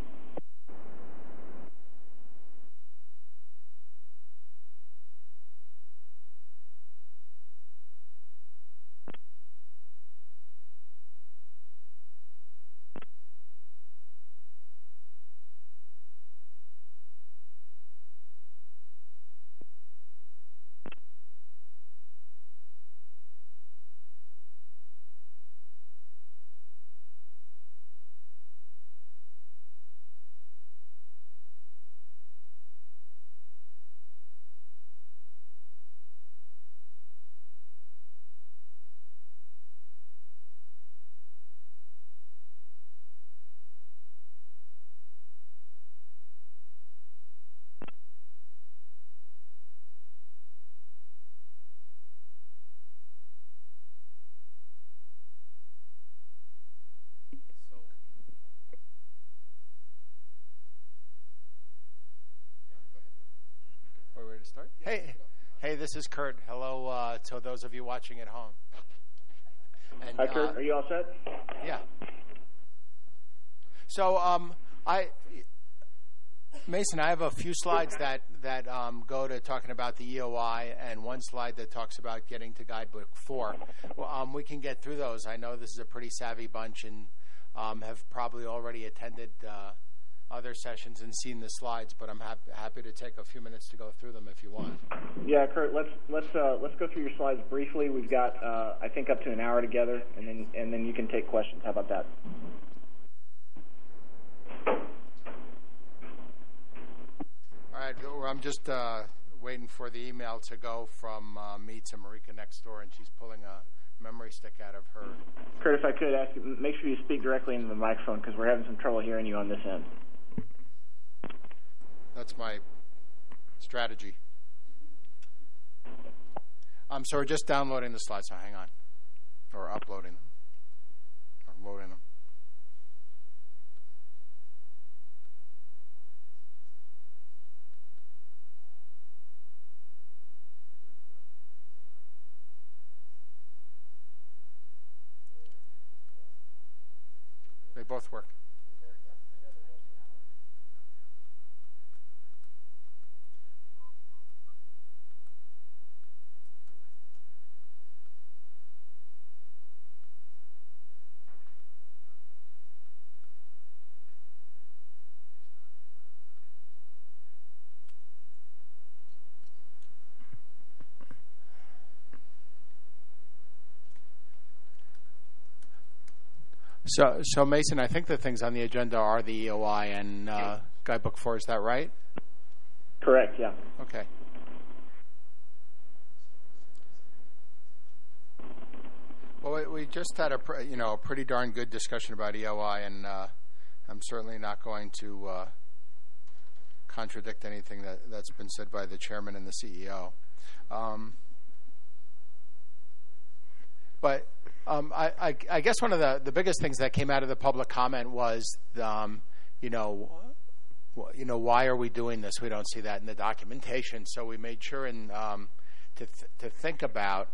Start? Hey, this is Kurt. Hello to those of you watching at home. And, hi, Kurt. Are you all set? Yeah. So, Mason, I have a few slides that go to talking about the EOI, and one slide that talks about getting to Guidebook 4. Well, we can get through those. I know this is a pretty savvy bunch and have probably already attended other sessions and seen the slides, but I'm happy to take a few minutes to go through them if you want. Yeah, Kurt, let's go through your slides briefly. We've got I think up to an hour together, and then you can take questions. How about that? All right, I'm just waiting for the email to go from me to Marika next door, and she's pulling a memory stick out of her. Kurt, if I could ask you, make sure you speak directly into the microphone because we're having some trouble hearing you on this end. That's my strategy. So we're just downloading the slides, so hang on. Or uploading them. Or loading them. They both work. So Mason, I think the things on the agenda are the EOI and Guidebook 4. Is that right? Correct. Yeah. Okay. Well, we just had a pretty darn good discussion about EOI, and I'm certainly not going to contradict anything that's been said by the chairman and the CEO. But I guess one of the biggest things that came out of the public comment was, why are we doing this? We don't see that in the documentation. So we made sure to think about,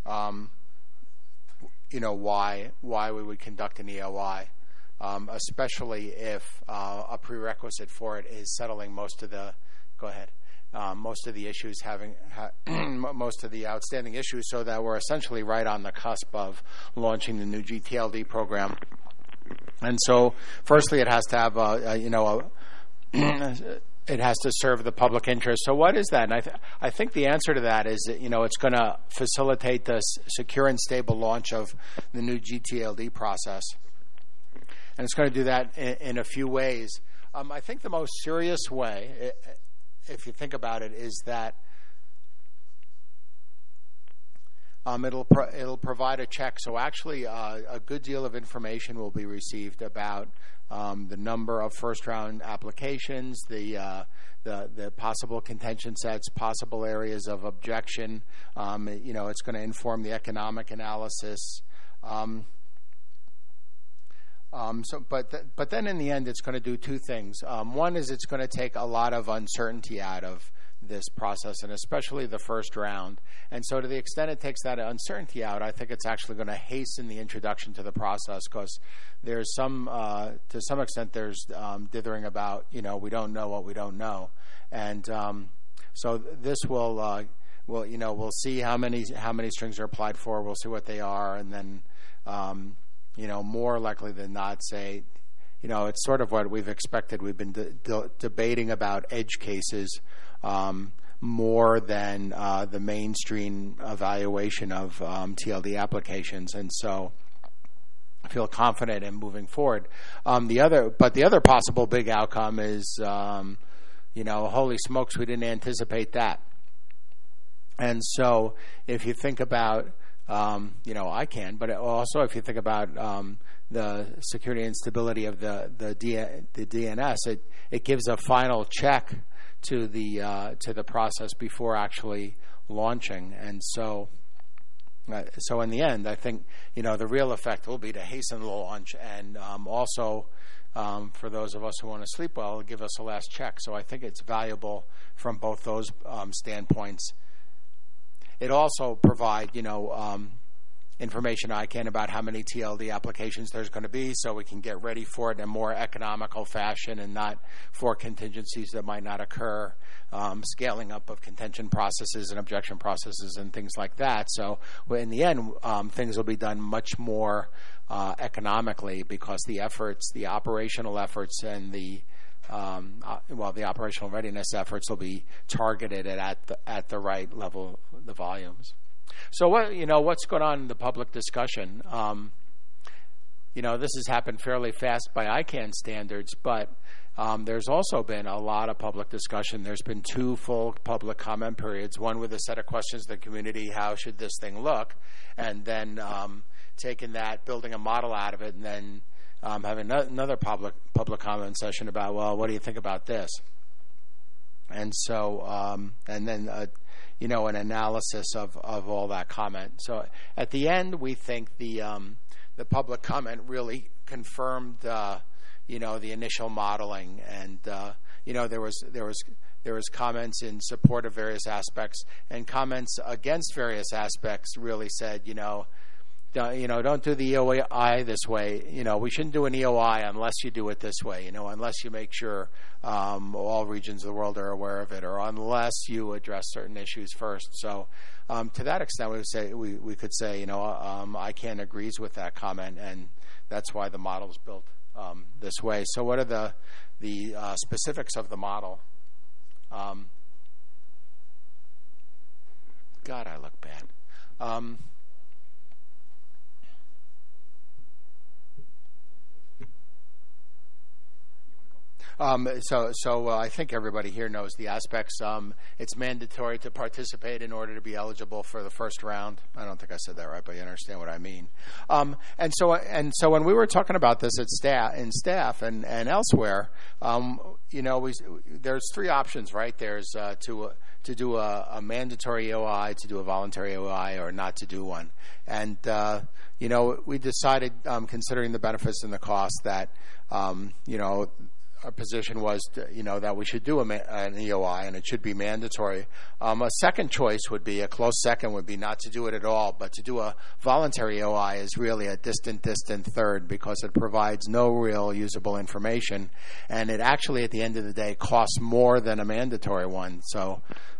why we would conduct an EOI, especially if a prerequisite for it is settling most of the. Go ahead. Most of the issues most of the outstanding issues, so that we're essentially right on the cusp of launching the new GTLD program. And so, firstly, it has to have it has to serve the public interest. So, what is that? And I think the answer to that is that it's going to facilitate the secure and stable launch of the new GTLD process, and it's going to do that in a few ways. I think the most serious way, if you think about it, is that it'll provide a check. So actually, a good deal of information will be received about the number of first-round applications, the possible contention sets, possible areas of objection. It's going to inform the economic analysis. But then in the end, it's going to do two things. One is it's going to take a lot of uncertainty out of this process, and especially the first round. And so to the extent it takes that uncertainty out, I think it's actually going to hasten the introduction to the process, because there's to some extent, there's dithering about, we don't know what we don't know. And so this we'll see how many strings are applied for. We'll see what they are, and then more likely than not say, it's sort of what we've expected. We've been debating about edge cases more than the mainstream evaluation of TLD applications, and so I feel confident in moving forward. The other possible big outcome is, holy smokes, we didn't anticipate that. And so if you think about I can, but also if you think about the security and stability of the DNS, it gives a final check to the process before actually launching. And so in the end, I think the real effect will be to hasten the launch, and also for those of us who want to sleep well, give us a last check. So I think it's valuable from both those standpoints. It also provide, information I can about how many TLD applications there's going to be, so we can get ready for it in a more economical fashion and not for contingencies that might not occur, scaling up of contention processes and objection processes and things like that. So in the end, things will be done much more economically, because the operational efforts and the the operational readiness efforts will be targeted at the right level, the volumes. So what's going on in the public discussion? This has happened fairly fast by ICANN standards, but there's also been a lot of public discussion. There's been 2 full public comment periods, one with a set of questions to the community, how should this thing look, and then taking that, building a model out of it, and then having another public comment session about, well, what do you think about this? And so, and then, an analysis of all that comment. So at the end, we think the public comment really confirmed, the initial modeling, and there was comments in support of various aspects, and comments against various aspects really said, don't do the EOI this way. We shouldn't do an EOI unless you do it this way. Unless you make sure all regions of the world are aware of it, or unless you address certain issues first. So, to that extent, we could say, ICANN agrees with that comment, and that's why the model is built this way. So, what are the specifics of the model? God, I look bad. So I think everybody here knows the aspects. It's mandatory to participate in order to be eligible for the first round. I don't think I said that right, but you understand what I mean. And so when we were talking about this at staff and elsewhere, there's 3 options, right? There's to do a mandatory EOI, to do a voluntary EOI, or not to do one. And we decided, considering the benefits and the cost, that our position was, that we should do an EOI, and it should be mandatory. A second choice would be, a close second would be not to do it at all, but to do a voluntary EOI is really a distant third, because it provides no real usable information, and it actually, at the end of the day, costs more than a mandatory one. So,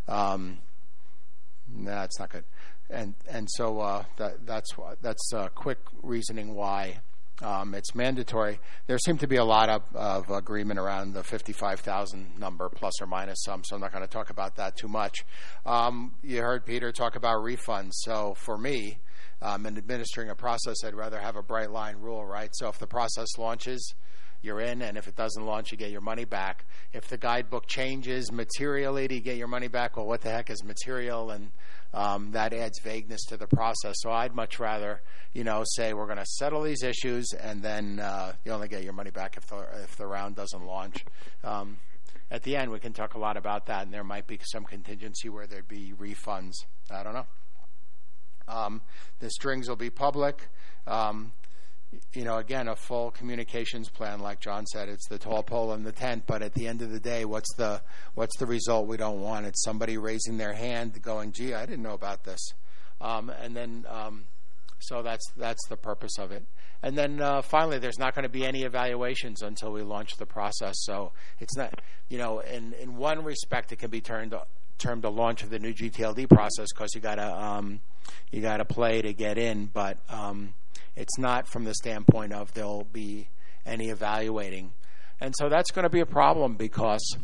that's not good. And so that's quick reasoning why. It's mandatory. There seemed to be a lot of agreement around the 55,000 number, plus or minus some, so I'm not going to talk about that too much. You heard Peter talk about refunds. So for me, in administering a process, I'd rather have a bright line rule, right? So if the process launches, you're in, and if it doesn't launch, you get your money back. If the guidebook changes materially to get your money back, well, what the heck is material? And that adds vagueness to the process. So I'd much rather, say we're going to settle these issues, and then you only get your money back if the round doesn't launch. At the end, we can talk a lot about that, and there might be some contingency where there'd be refunds. I don't know. The strings will be public. Again, a full communications plan, like John said, it's the tall pole in the tent. But at the end of the day, what's the result we don't want? It's somebody raising their hand, going, "Gee, I didn't know about this," and then so that's the purpose of it. And then finally, there's not going to be any evaluations until we launch the process. So it's not, in one respect, it can be termed a launch of the new GTLD process, because you gotta play to get in, but it's not from the standpoint of there'll be any evaluating. And so that's going to be a problem, because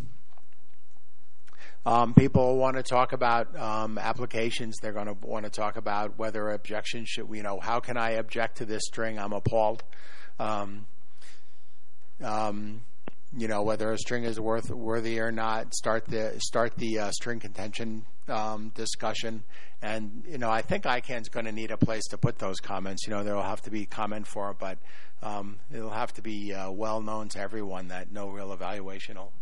people want to talk about applications. They're going to want to talk about whether objections should, how can I object to this string? I'm appalled. Whether a string is worthy or not. Start the string contention discussion, and I think ICANN's going to need a place to put those comments. There will have to be comment for it, but it'll have to be well known to everyone that no real evaluation will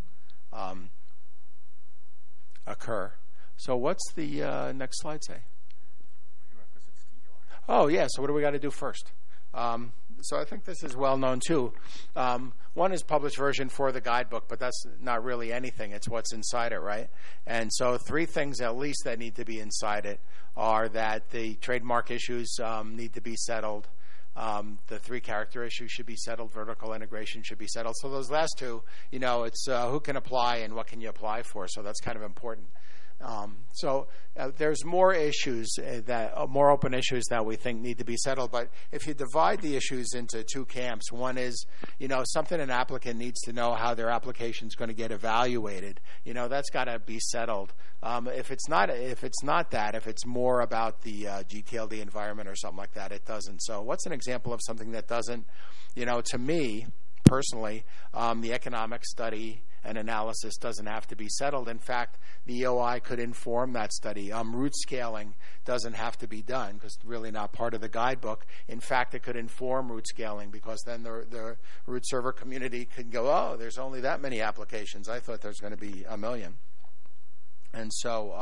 occur. So what's the next slide say? Oh yeah. So what do we got to do first? So I think this is well known too. One is published version for the guidebook, but that's not really anything. It's what's inside it, right? And so 3 things at least that need to be inside it are that the trademark issues need to be settled. The 3 character issues should be settled. Vertical integration should be settled. So those last 2, it's who can apply and what can you apply for. So that's kind of important. So there's more issues more open issues that we think need to be settled. But if you divide the issues into two camps, one is, something an applicant needs to know how their application is going to get evaluated. That's got to be settled. If it's not that, if it's more about the GTLD environment or something like that, it doesn't. So what's an example of something that doesn't? To me personally, the economic study and analysis doesn't have to be settled. In fact, the EOI could inform that study. Root scaling doesn't have to be done because it's really not part of the guidebook. In fact, it could inform root scaling because then the root server community could go, oh, there's only that many applications. I thought there's going to be 1 million. And so,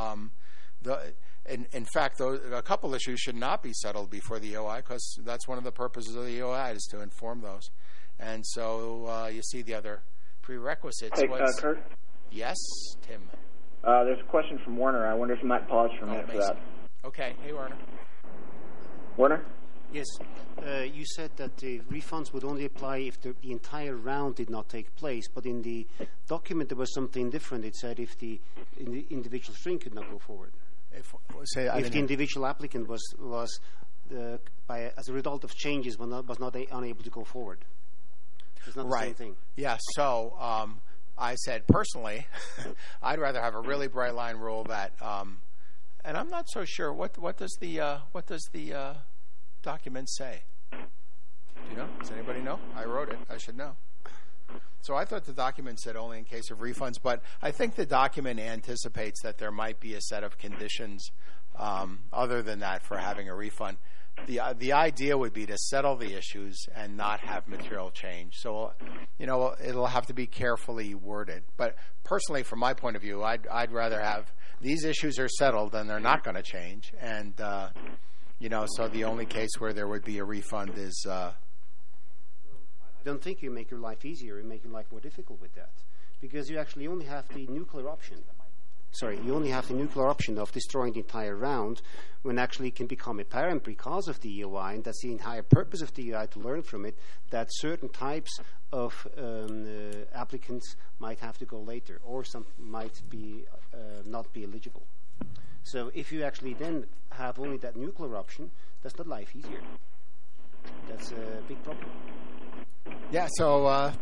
in fact, a couple issues should not be settled before the EOI because that's one of the purposes of the EOI is to inform those. And so you see the other prerequisites. Hey, Kurt? Yes, Tim? There's a question from Werner. I wonder if you might pause for a minute for that. Okay. Hey, Werner. Werner? Yes. You said that the refunds would only apply if the entire round did not take place, but in the document there was something different. It said if the individual string could not go forward. If the individual applicant was as a result of changes was not unable to go forward. It's not the same thing. Yeah, so I said personally, I'd rather have a really bright line rule that, and I'm not so sure what does the document say. Do you know? Does anybody know? I wrote it. I should know. So I thought the document said only in case of refunds, but I think the document anticipates that there might be a set of conditions other than that for having a refund. The idea would be to settle the issues and not have material change. So, it'll have to be carefully worded. But personally, from my point of view, I'd rather have these issues are settled and they're not going to change. And, so the only case where there would be a refund is... I don't think you make your life easier. You make your life more difficult with that. Because you actually only have the nuclear option. You only have the nuclear option of destroying the entire round when actually it can become apparent because of the EOI, and that's the entire purpose of the EOI to learn from it, that certain types of applicants might have to go later or some might be not be eligible. So if you actually then have only that nuclear option, that's not life easier. That's a big problem. Yeah, so...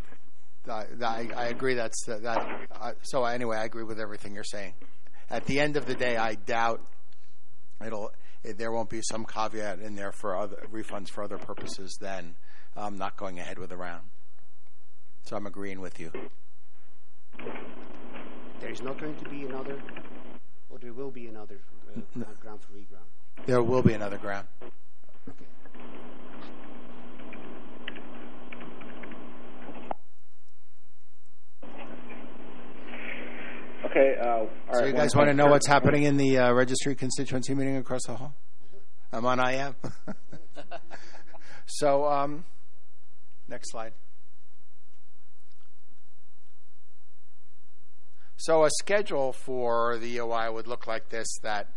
I agree. So anyway, I agree with everything you're saying. At the end of the day, I doubt there won't be some caveat in there for other refunds for other purposes than not going ahead with the round. So I'm agreeing with you. There is not going to be another, or there will be another ground for reground. There will be another ground. Okay. All right. So you guys want to know what's happening in the registry constituency meeting across the hall? I'm on IM. So, next slide. So a schedule for the EOI would look like this, that,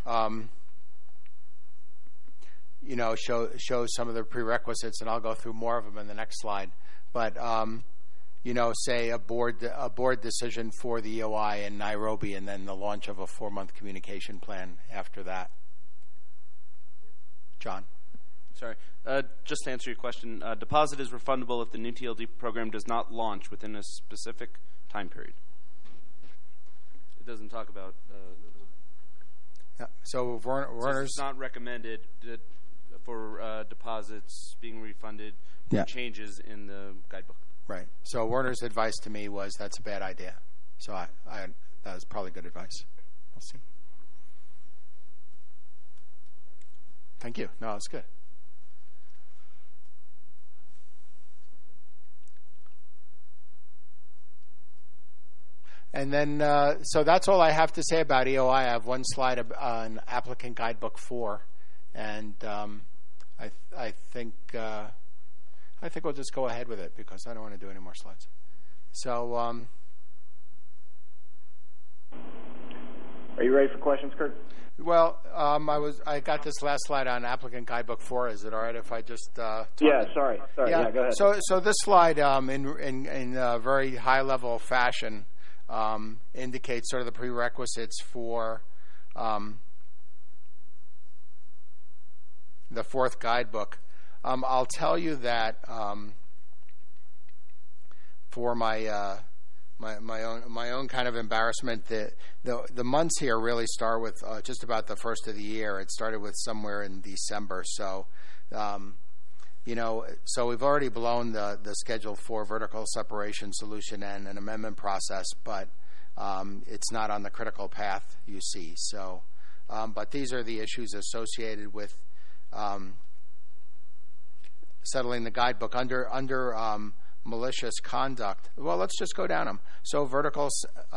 shows some of the prerequisites, and I'll go through more of them in the next slide. But, say a board decision for the EOI in Nairobi, and then the launch of a 4-month communication plan after that. John? Sorry. Just to answer your question, deposit is refundable if the new TLD program does not launch within a specific time period. It doesn't talk about... So Werner's... it's not recommended for deposits being refunded for changes in the guidebook. Right. So Werner's advice to me was that's a bad idea. So I that was probably good advice. We'll see. Thank you. No, it's good. And then, so that's all I have to say about EOI. I have one slide on Applicant Guidebook 4, and I think we'll just go ahead with it because I don't want to do any more slides. So, are you ready for questions, Kurt? Well, I got this last slide on Applicant Guidebook 4. Is it all right if I just talk? Yeah, sorry. Yeah, go ahead. So this slide, in a very high level fashion, indicates sort of the prerequisites for the fourth guidebook. I'll tell you that for my own kind of embarrassment, the months here really start with just about the first of the year. It started with somewhere in December, so so we've already blown the schedule for vertical separation solution and an amendment process, but it's not on the critical path, you see. So, but these are the issues associated with settling the guidebook under malicious conduct. Well, let's just go down them. So vertical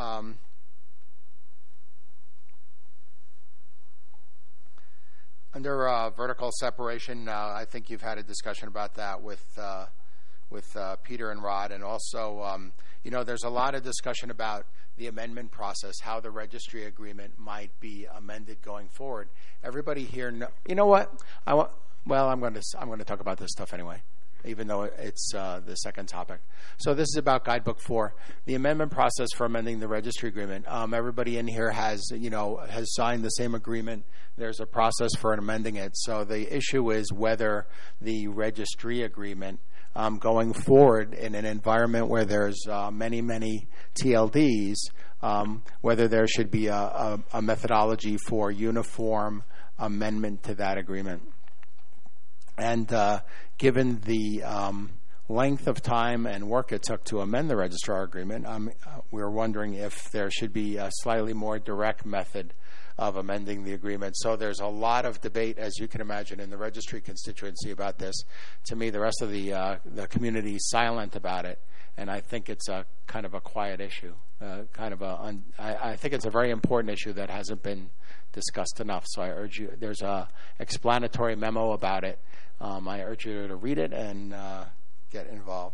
under vertical separation, I think you've had a discussion about that with Peter and Rod, and also there's a lot of discussion about the amendment process, how the registry agreement might be amended going forward. Everybody here you know what? I'm going to talk about this stuff anyway, even though it's the second topic. So this is about Guidebook 4, the amendment process for amending the registry agreement. Everybody in here has signed the same agreement. There's a process for amending it. So the issue is whether the registry agreement going forward in an environment where there's many TLDs, whether there should be a methodology for uniform amendment to that agreement. And given the length of time and work it took to amend the registrar agreement, we're wondering if there should be a slightly more direct method of amending the agreement. So there's a lot of debate, as you can imagine, in the registry constituency about this. To me, the rest of the community is silent about it, and I think it's a kind of a quiet issue. I think it's a very important issue that hasn't been discussed enough. So I urge you. There's a explanatory memo about it. I urge you to read it and get involved.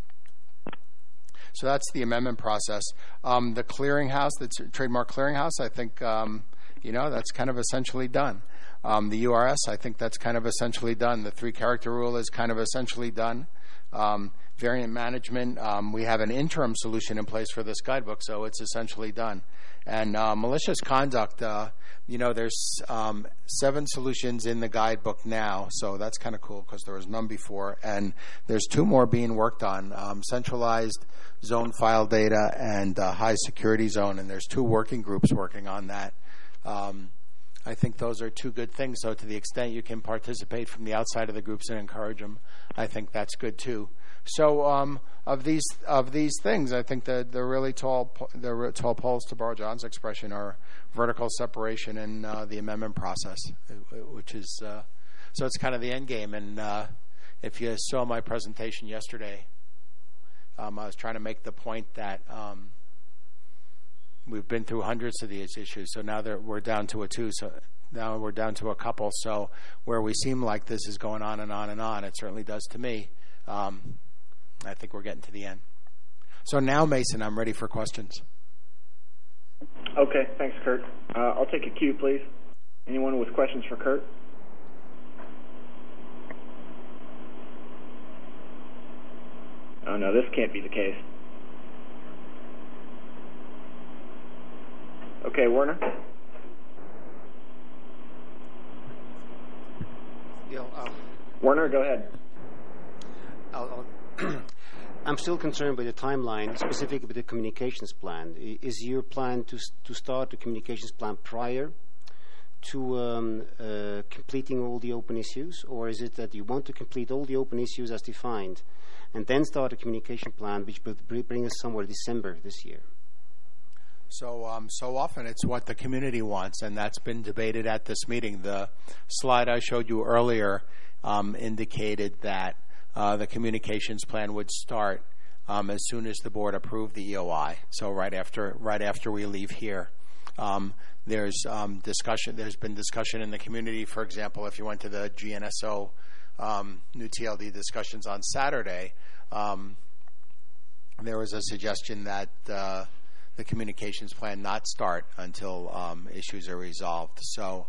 So that's the amendment process. The clearinghouse, the trademark clearinghouse, I think that's kind of essentially done. The URS, I think that's kind of essentially done. The 3-character rule is kind of essentially done. Variant management, we have an interim solution in place for this guidebook, so it's essentially done. And malicious conduct, there's 7 solutions in the guidebook now, so that's kind of cool because there was none before. And there's 2 more being worked on, centralized zone file data and high security zone, and there's 2 working groups working on that. I think those are 2 good things, so to the extent you can participate from the outside of the groups and encourage them, I think that's good too. So of these things, I think the really tall poles, to borrow John's expression, are vertical separation and the amendment process, which is so it's kind of the end game. And if you saw my presentation yesterday, I was trying to make the point that we've been through hundreds of these issues, so now we're down to a 2. So now we're down to a couple. So where we seem like this is going on and on and on, it certainly does to me. I think we're getting to the end. So now, Mason, I'm ready for questions. Okay, thanks, Kurt. I'll take a cue, please. Anyone with questions for Kurt? Oh, no, this can't be the case. Okay, Werner? Werner, go ahead. I'm still concerned with the timeline, specifically with the communications plan. Is your plan to start the communications plan prior to completing all the open issues, or is it that you want to complete all the open issues as defined and then start a communication plan which will bring us somewhere December this year? So often it's what the community wants, and that's been debated at this meeting. The slide I showed you earlier indicated that the communications plan would start as soon as the board approved the EOI. So right after we leave here, there's discussion. There's been discussion in the community. For example, if you went to the GNSO new TLD discussions on Saturday, there was a suggestion that the communications plan not start until issues are resolved. So.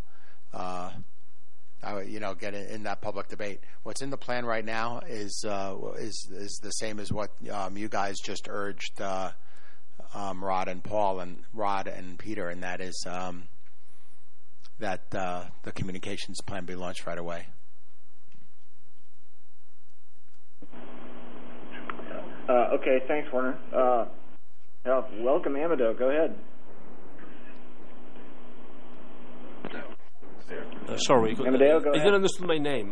Get in that public debate. What's in the plan right now is the same as what you guys just urged Rod and Peter, and that is that the communications plan be launched right away. Okay, thanks, Werner. Welcome, Amadeo. Go ahead. Sorry, Amadeo, go I ahead. didn't understand my name.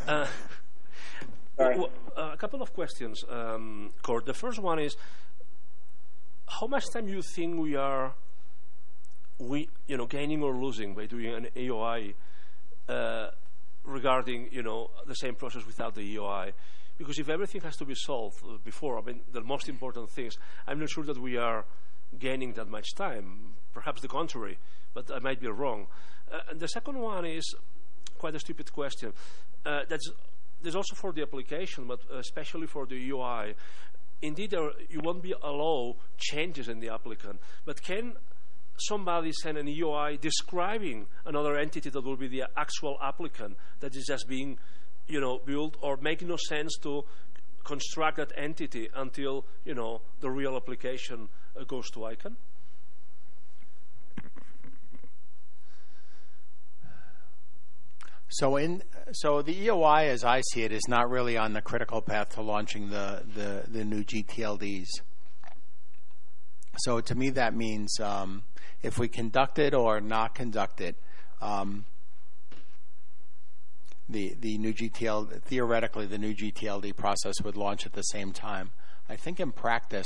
Sorry. A couple of questions, Kurt. The first one is, how much time do you think we are gaining or losing by doing an AOI regarding the same process without the EOI? Because if everything has to be solved before, I mean, the most important things, I'm not sure that we are gaining that much time. Perhaps the contrary, but I might be wrong. And the second one is quite a stupid question. There's also for the application, but especially for the EOI. Indeed, you won't be allowed changes in the applicant, but can somebody send an EOI describing another entity that will be the actual applicant that is just being built, or make no sense to construct that entity until the real application goes to ICANN? So the EOI, as I see it, is not really on the critical path to launching the new GTLDs. So to me, that means if we conduct it or not conduct it, the new GTLD, theoretically, the new GTLD process would launch at the same time. I think in practice,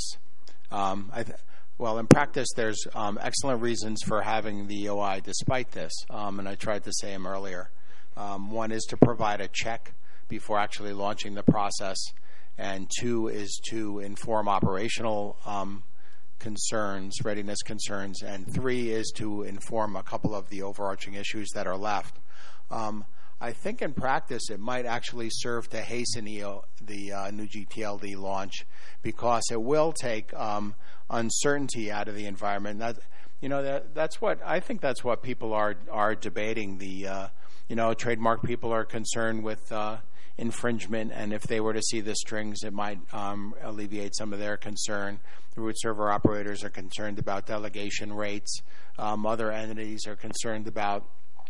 in practice, there's excellent reasons for having the EOI despite this, and I tried to say them earlier. One is to provide a check before actually launching the process, and two is to inform operational concerns, readiness concerns, and three is to inform a couple of the overarching issues that are left. I think in practice it might actually serve to hasten the new GTLD launch, because it will take uncertainty out of the environment. That's what people are debating. Trademark people are concerned with infringement, and if they were to see the strings, it might alleviate some of their concern. The root server operators are concerned about delegation rates. Other entities are concerned about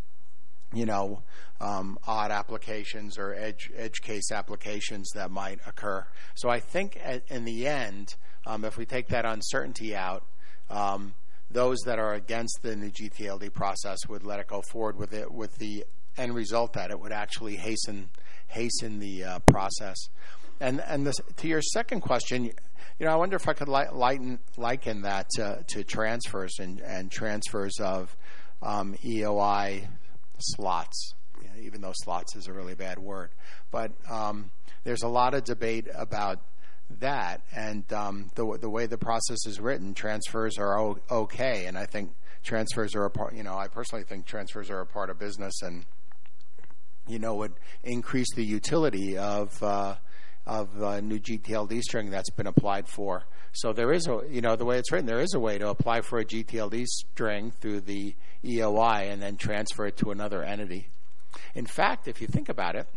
odd applications or edge case applications that might occur. So I think in the end, if we take that uncertainty out, those that are against the new GTLD process would let it go forward with it, with the end result that it would actually hasten the process. And to your second question, I wonder if I could liken that to transfers and transfers of EOI slots, even though slots is a really bad word. But there's a lot of debate about that, and the way the process is written, transfers are okay, and I think transfers are a part. I personally think transfers are a part of business, and would increase the utility of new GTLD string that's been applied for. So there is the way it's written, there is a way to apply for a GTLD string through the EOI and then transfer it to another entity. In fact, if you think about it,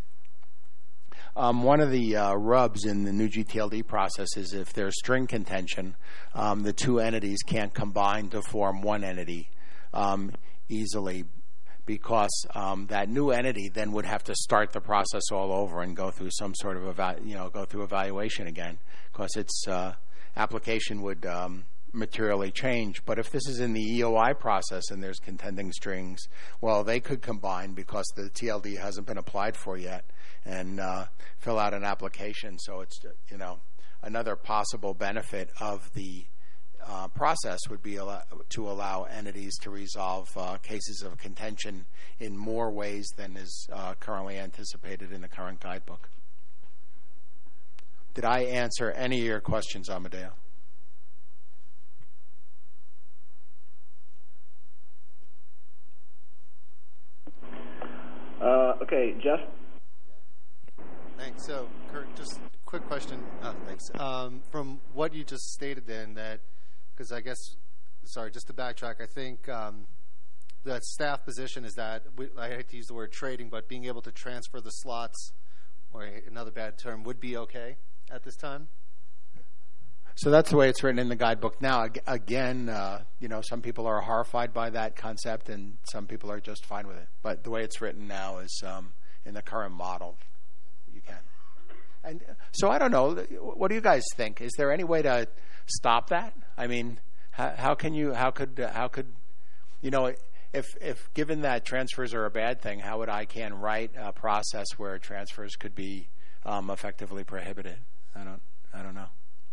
one of the rubs in the new GTLD process is if there's string contention, the two entities can't combine to form one entity easily, because that new entity then would have to start the process all over and go through some sort of evaluation again, because its application would materially change. But if this is in the EOI process and there's contending strings, well, they could combine because the TLD hasn't been applied for yet, and fill out an application. So it's another possible benefit of the process would be to allow entities to resolve cases of contention in more ways than is currently anticipated in the current guidebook. Did I answer any of your questions, Amadeo? Okay, Jeff? Thanks. So, Kurt, just a quick question. Thanks. From what you just stated then, because I guess, just to backtrack, I think the staff position is that, I hate to use the word trading, but being able to transfer the slots, or another bad term, would be okay at this time? So that's the way it's written in the guidebook. Now, again, some people are horrified by that concept, and some people are just fine with it. But the way it's written now is in the current model, you can. And so I don't know. What do you guys think? Is there any way to stop that? I mean, how could if given that transfers are a bad thing, how would ICANN write a process where transfers could be effectively prohibited? I don't know.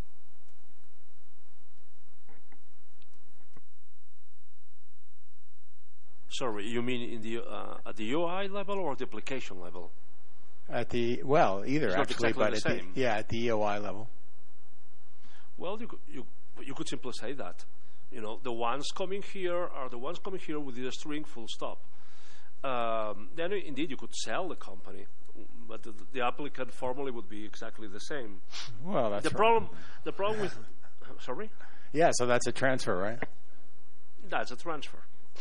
Sorry, you mean at the UI level or the application level? Either it's actually, exactly but at the EOI level. Well, you could simply say that. The ones coming here are the ones coming here with the string full stop. Then indeed you could sell the company, but the applicant formally would be exactly the same. Well, that's the problem with sorry. Yeah, so that's a transfer, right? That's a transfer.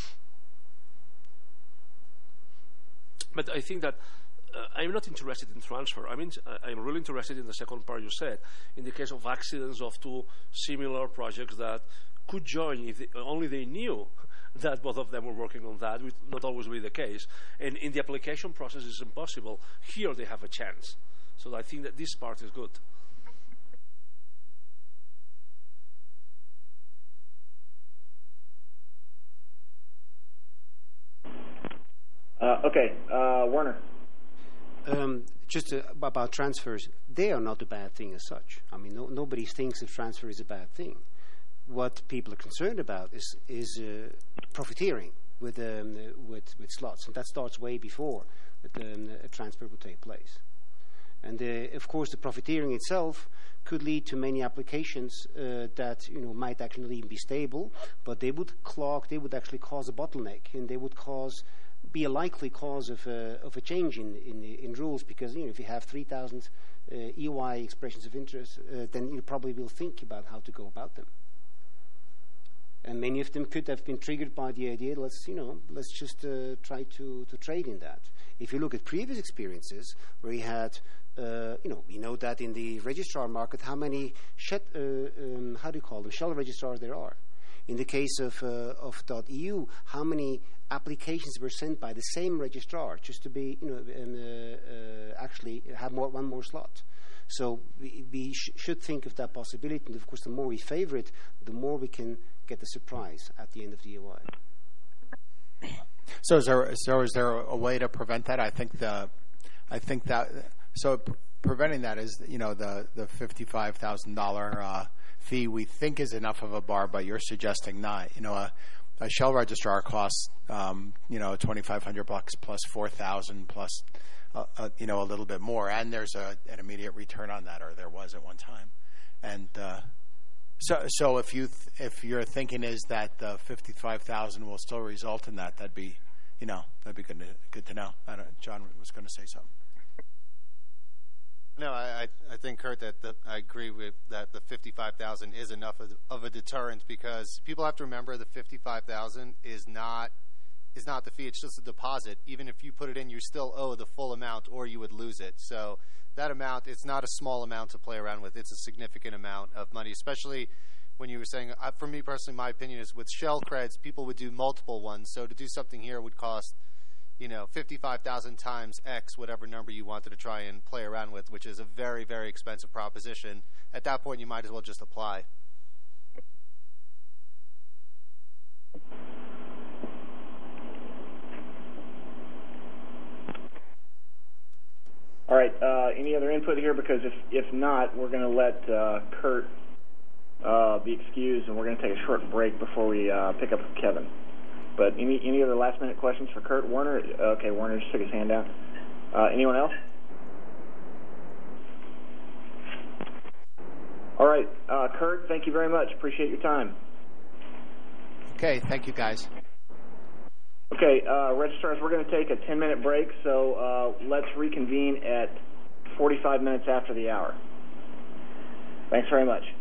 But I think that I'm not interested in transfer. I mean, I'm really interested in the second part you said. In the case of accidents of two similar projects that could join if only they knew that both of them were working on that, would not always be the case. And in the application process, it's impossible. Here they have a chance. So I think that this part is good. Okay, Werner. Just about transfers, they are not a bad thing as such. I mean, nobody thinks that transfer is a bad thing. What people are concerned about is profiteering with slots, and that starts way before a transfer would take place. And of course, the profiteering itself could lead to many applications that might actually not even be stable, but they would clog. They would actually cause a bottleneck, and they would be a likely cause of a change in rules, because if you have 3,000 EOI expressions of interest, then you probably will think about how to go about them. And many of them could have been triggered by the idea, let's just try to trade in that. If you look at previous experiences where you had, we know that in the registrar market how many shell registrars there are. In the case of .eu, how many applications were sent by the same registrar just to be, actually have one more slot. So we should think of that possibility, and of course, the more we favor it, the more we can get the surprise at the end of the EOI. So is there a way to prevent that? I think that preventing that is the $55,000 fee we think is enough of a bar, but you're suggesting not. A shell registrar costs $2,500 plus $4,000 plus a little bit more, and there's an immediate return on that, or there was at one time. And so if your thinking is that the $55,000 will still result in that, that'd be good to know. John was going to say something. No, I think, Kurt, that I agree with that. The $55,000 is enough of a deterrent, because people have to remember the $55,000 is not the fee; it's just a deposit. Even if you put it in, you still owe the full amount, or you would lose it. So that amount, it's not a small amount to play around with. It's a significant amount of money, especially when you were saying. For me personally, my opinion is with shell creds, people would do multiple ones. So to do something here would cost, 55,000 times X, whatever number you wanted to try and play around with, which is a very, very expensive proposition. At that point, you might as well just apply. All right. Any other input here? Because if not, we're going to let Kurt be excused, and we're going to take a short break before we pick up with Kevin. But any other last-minute questions for Kurt? Werner? Okay, Werner just took his hand down. Anyone else? All right. Kurt, thank you very much. Appreciate your time. Okay, thank you, guys. Okay, registrars, we're going to take a 10-minute break, so let's reconvene at 45 minutes after the hour. Thanks very much.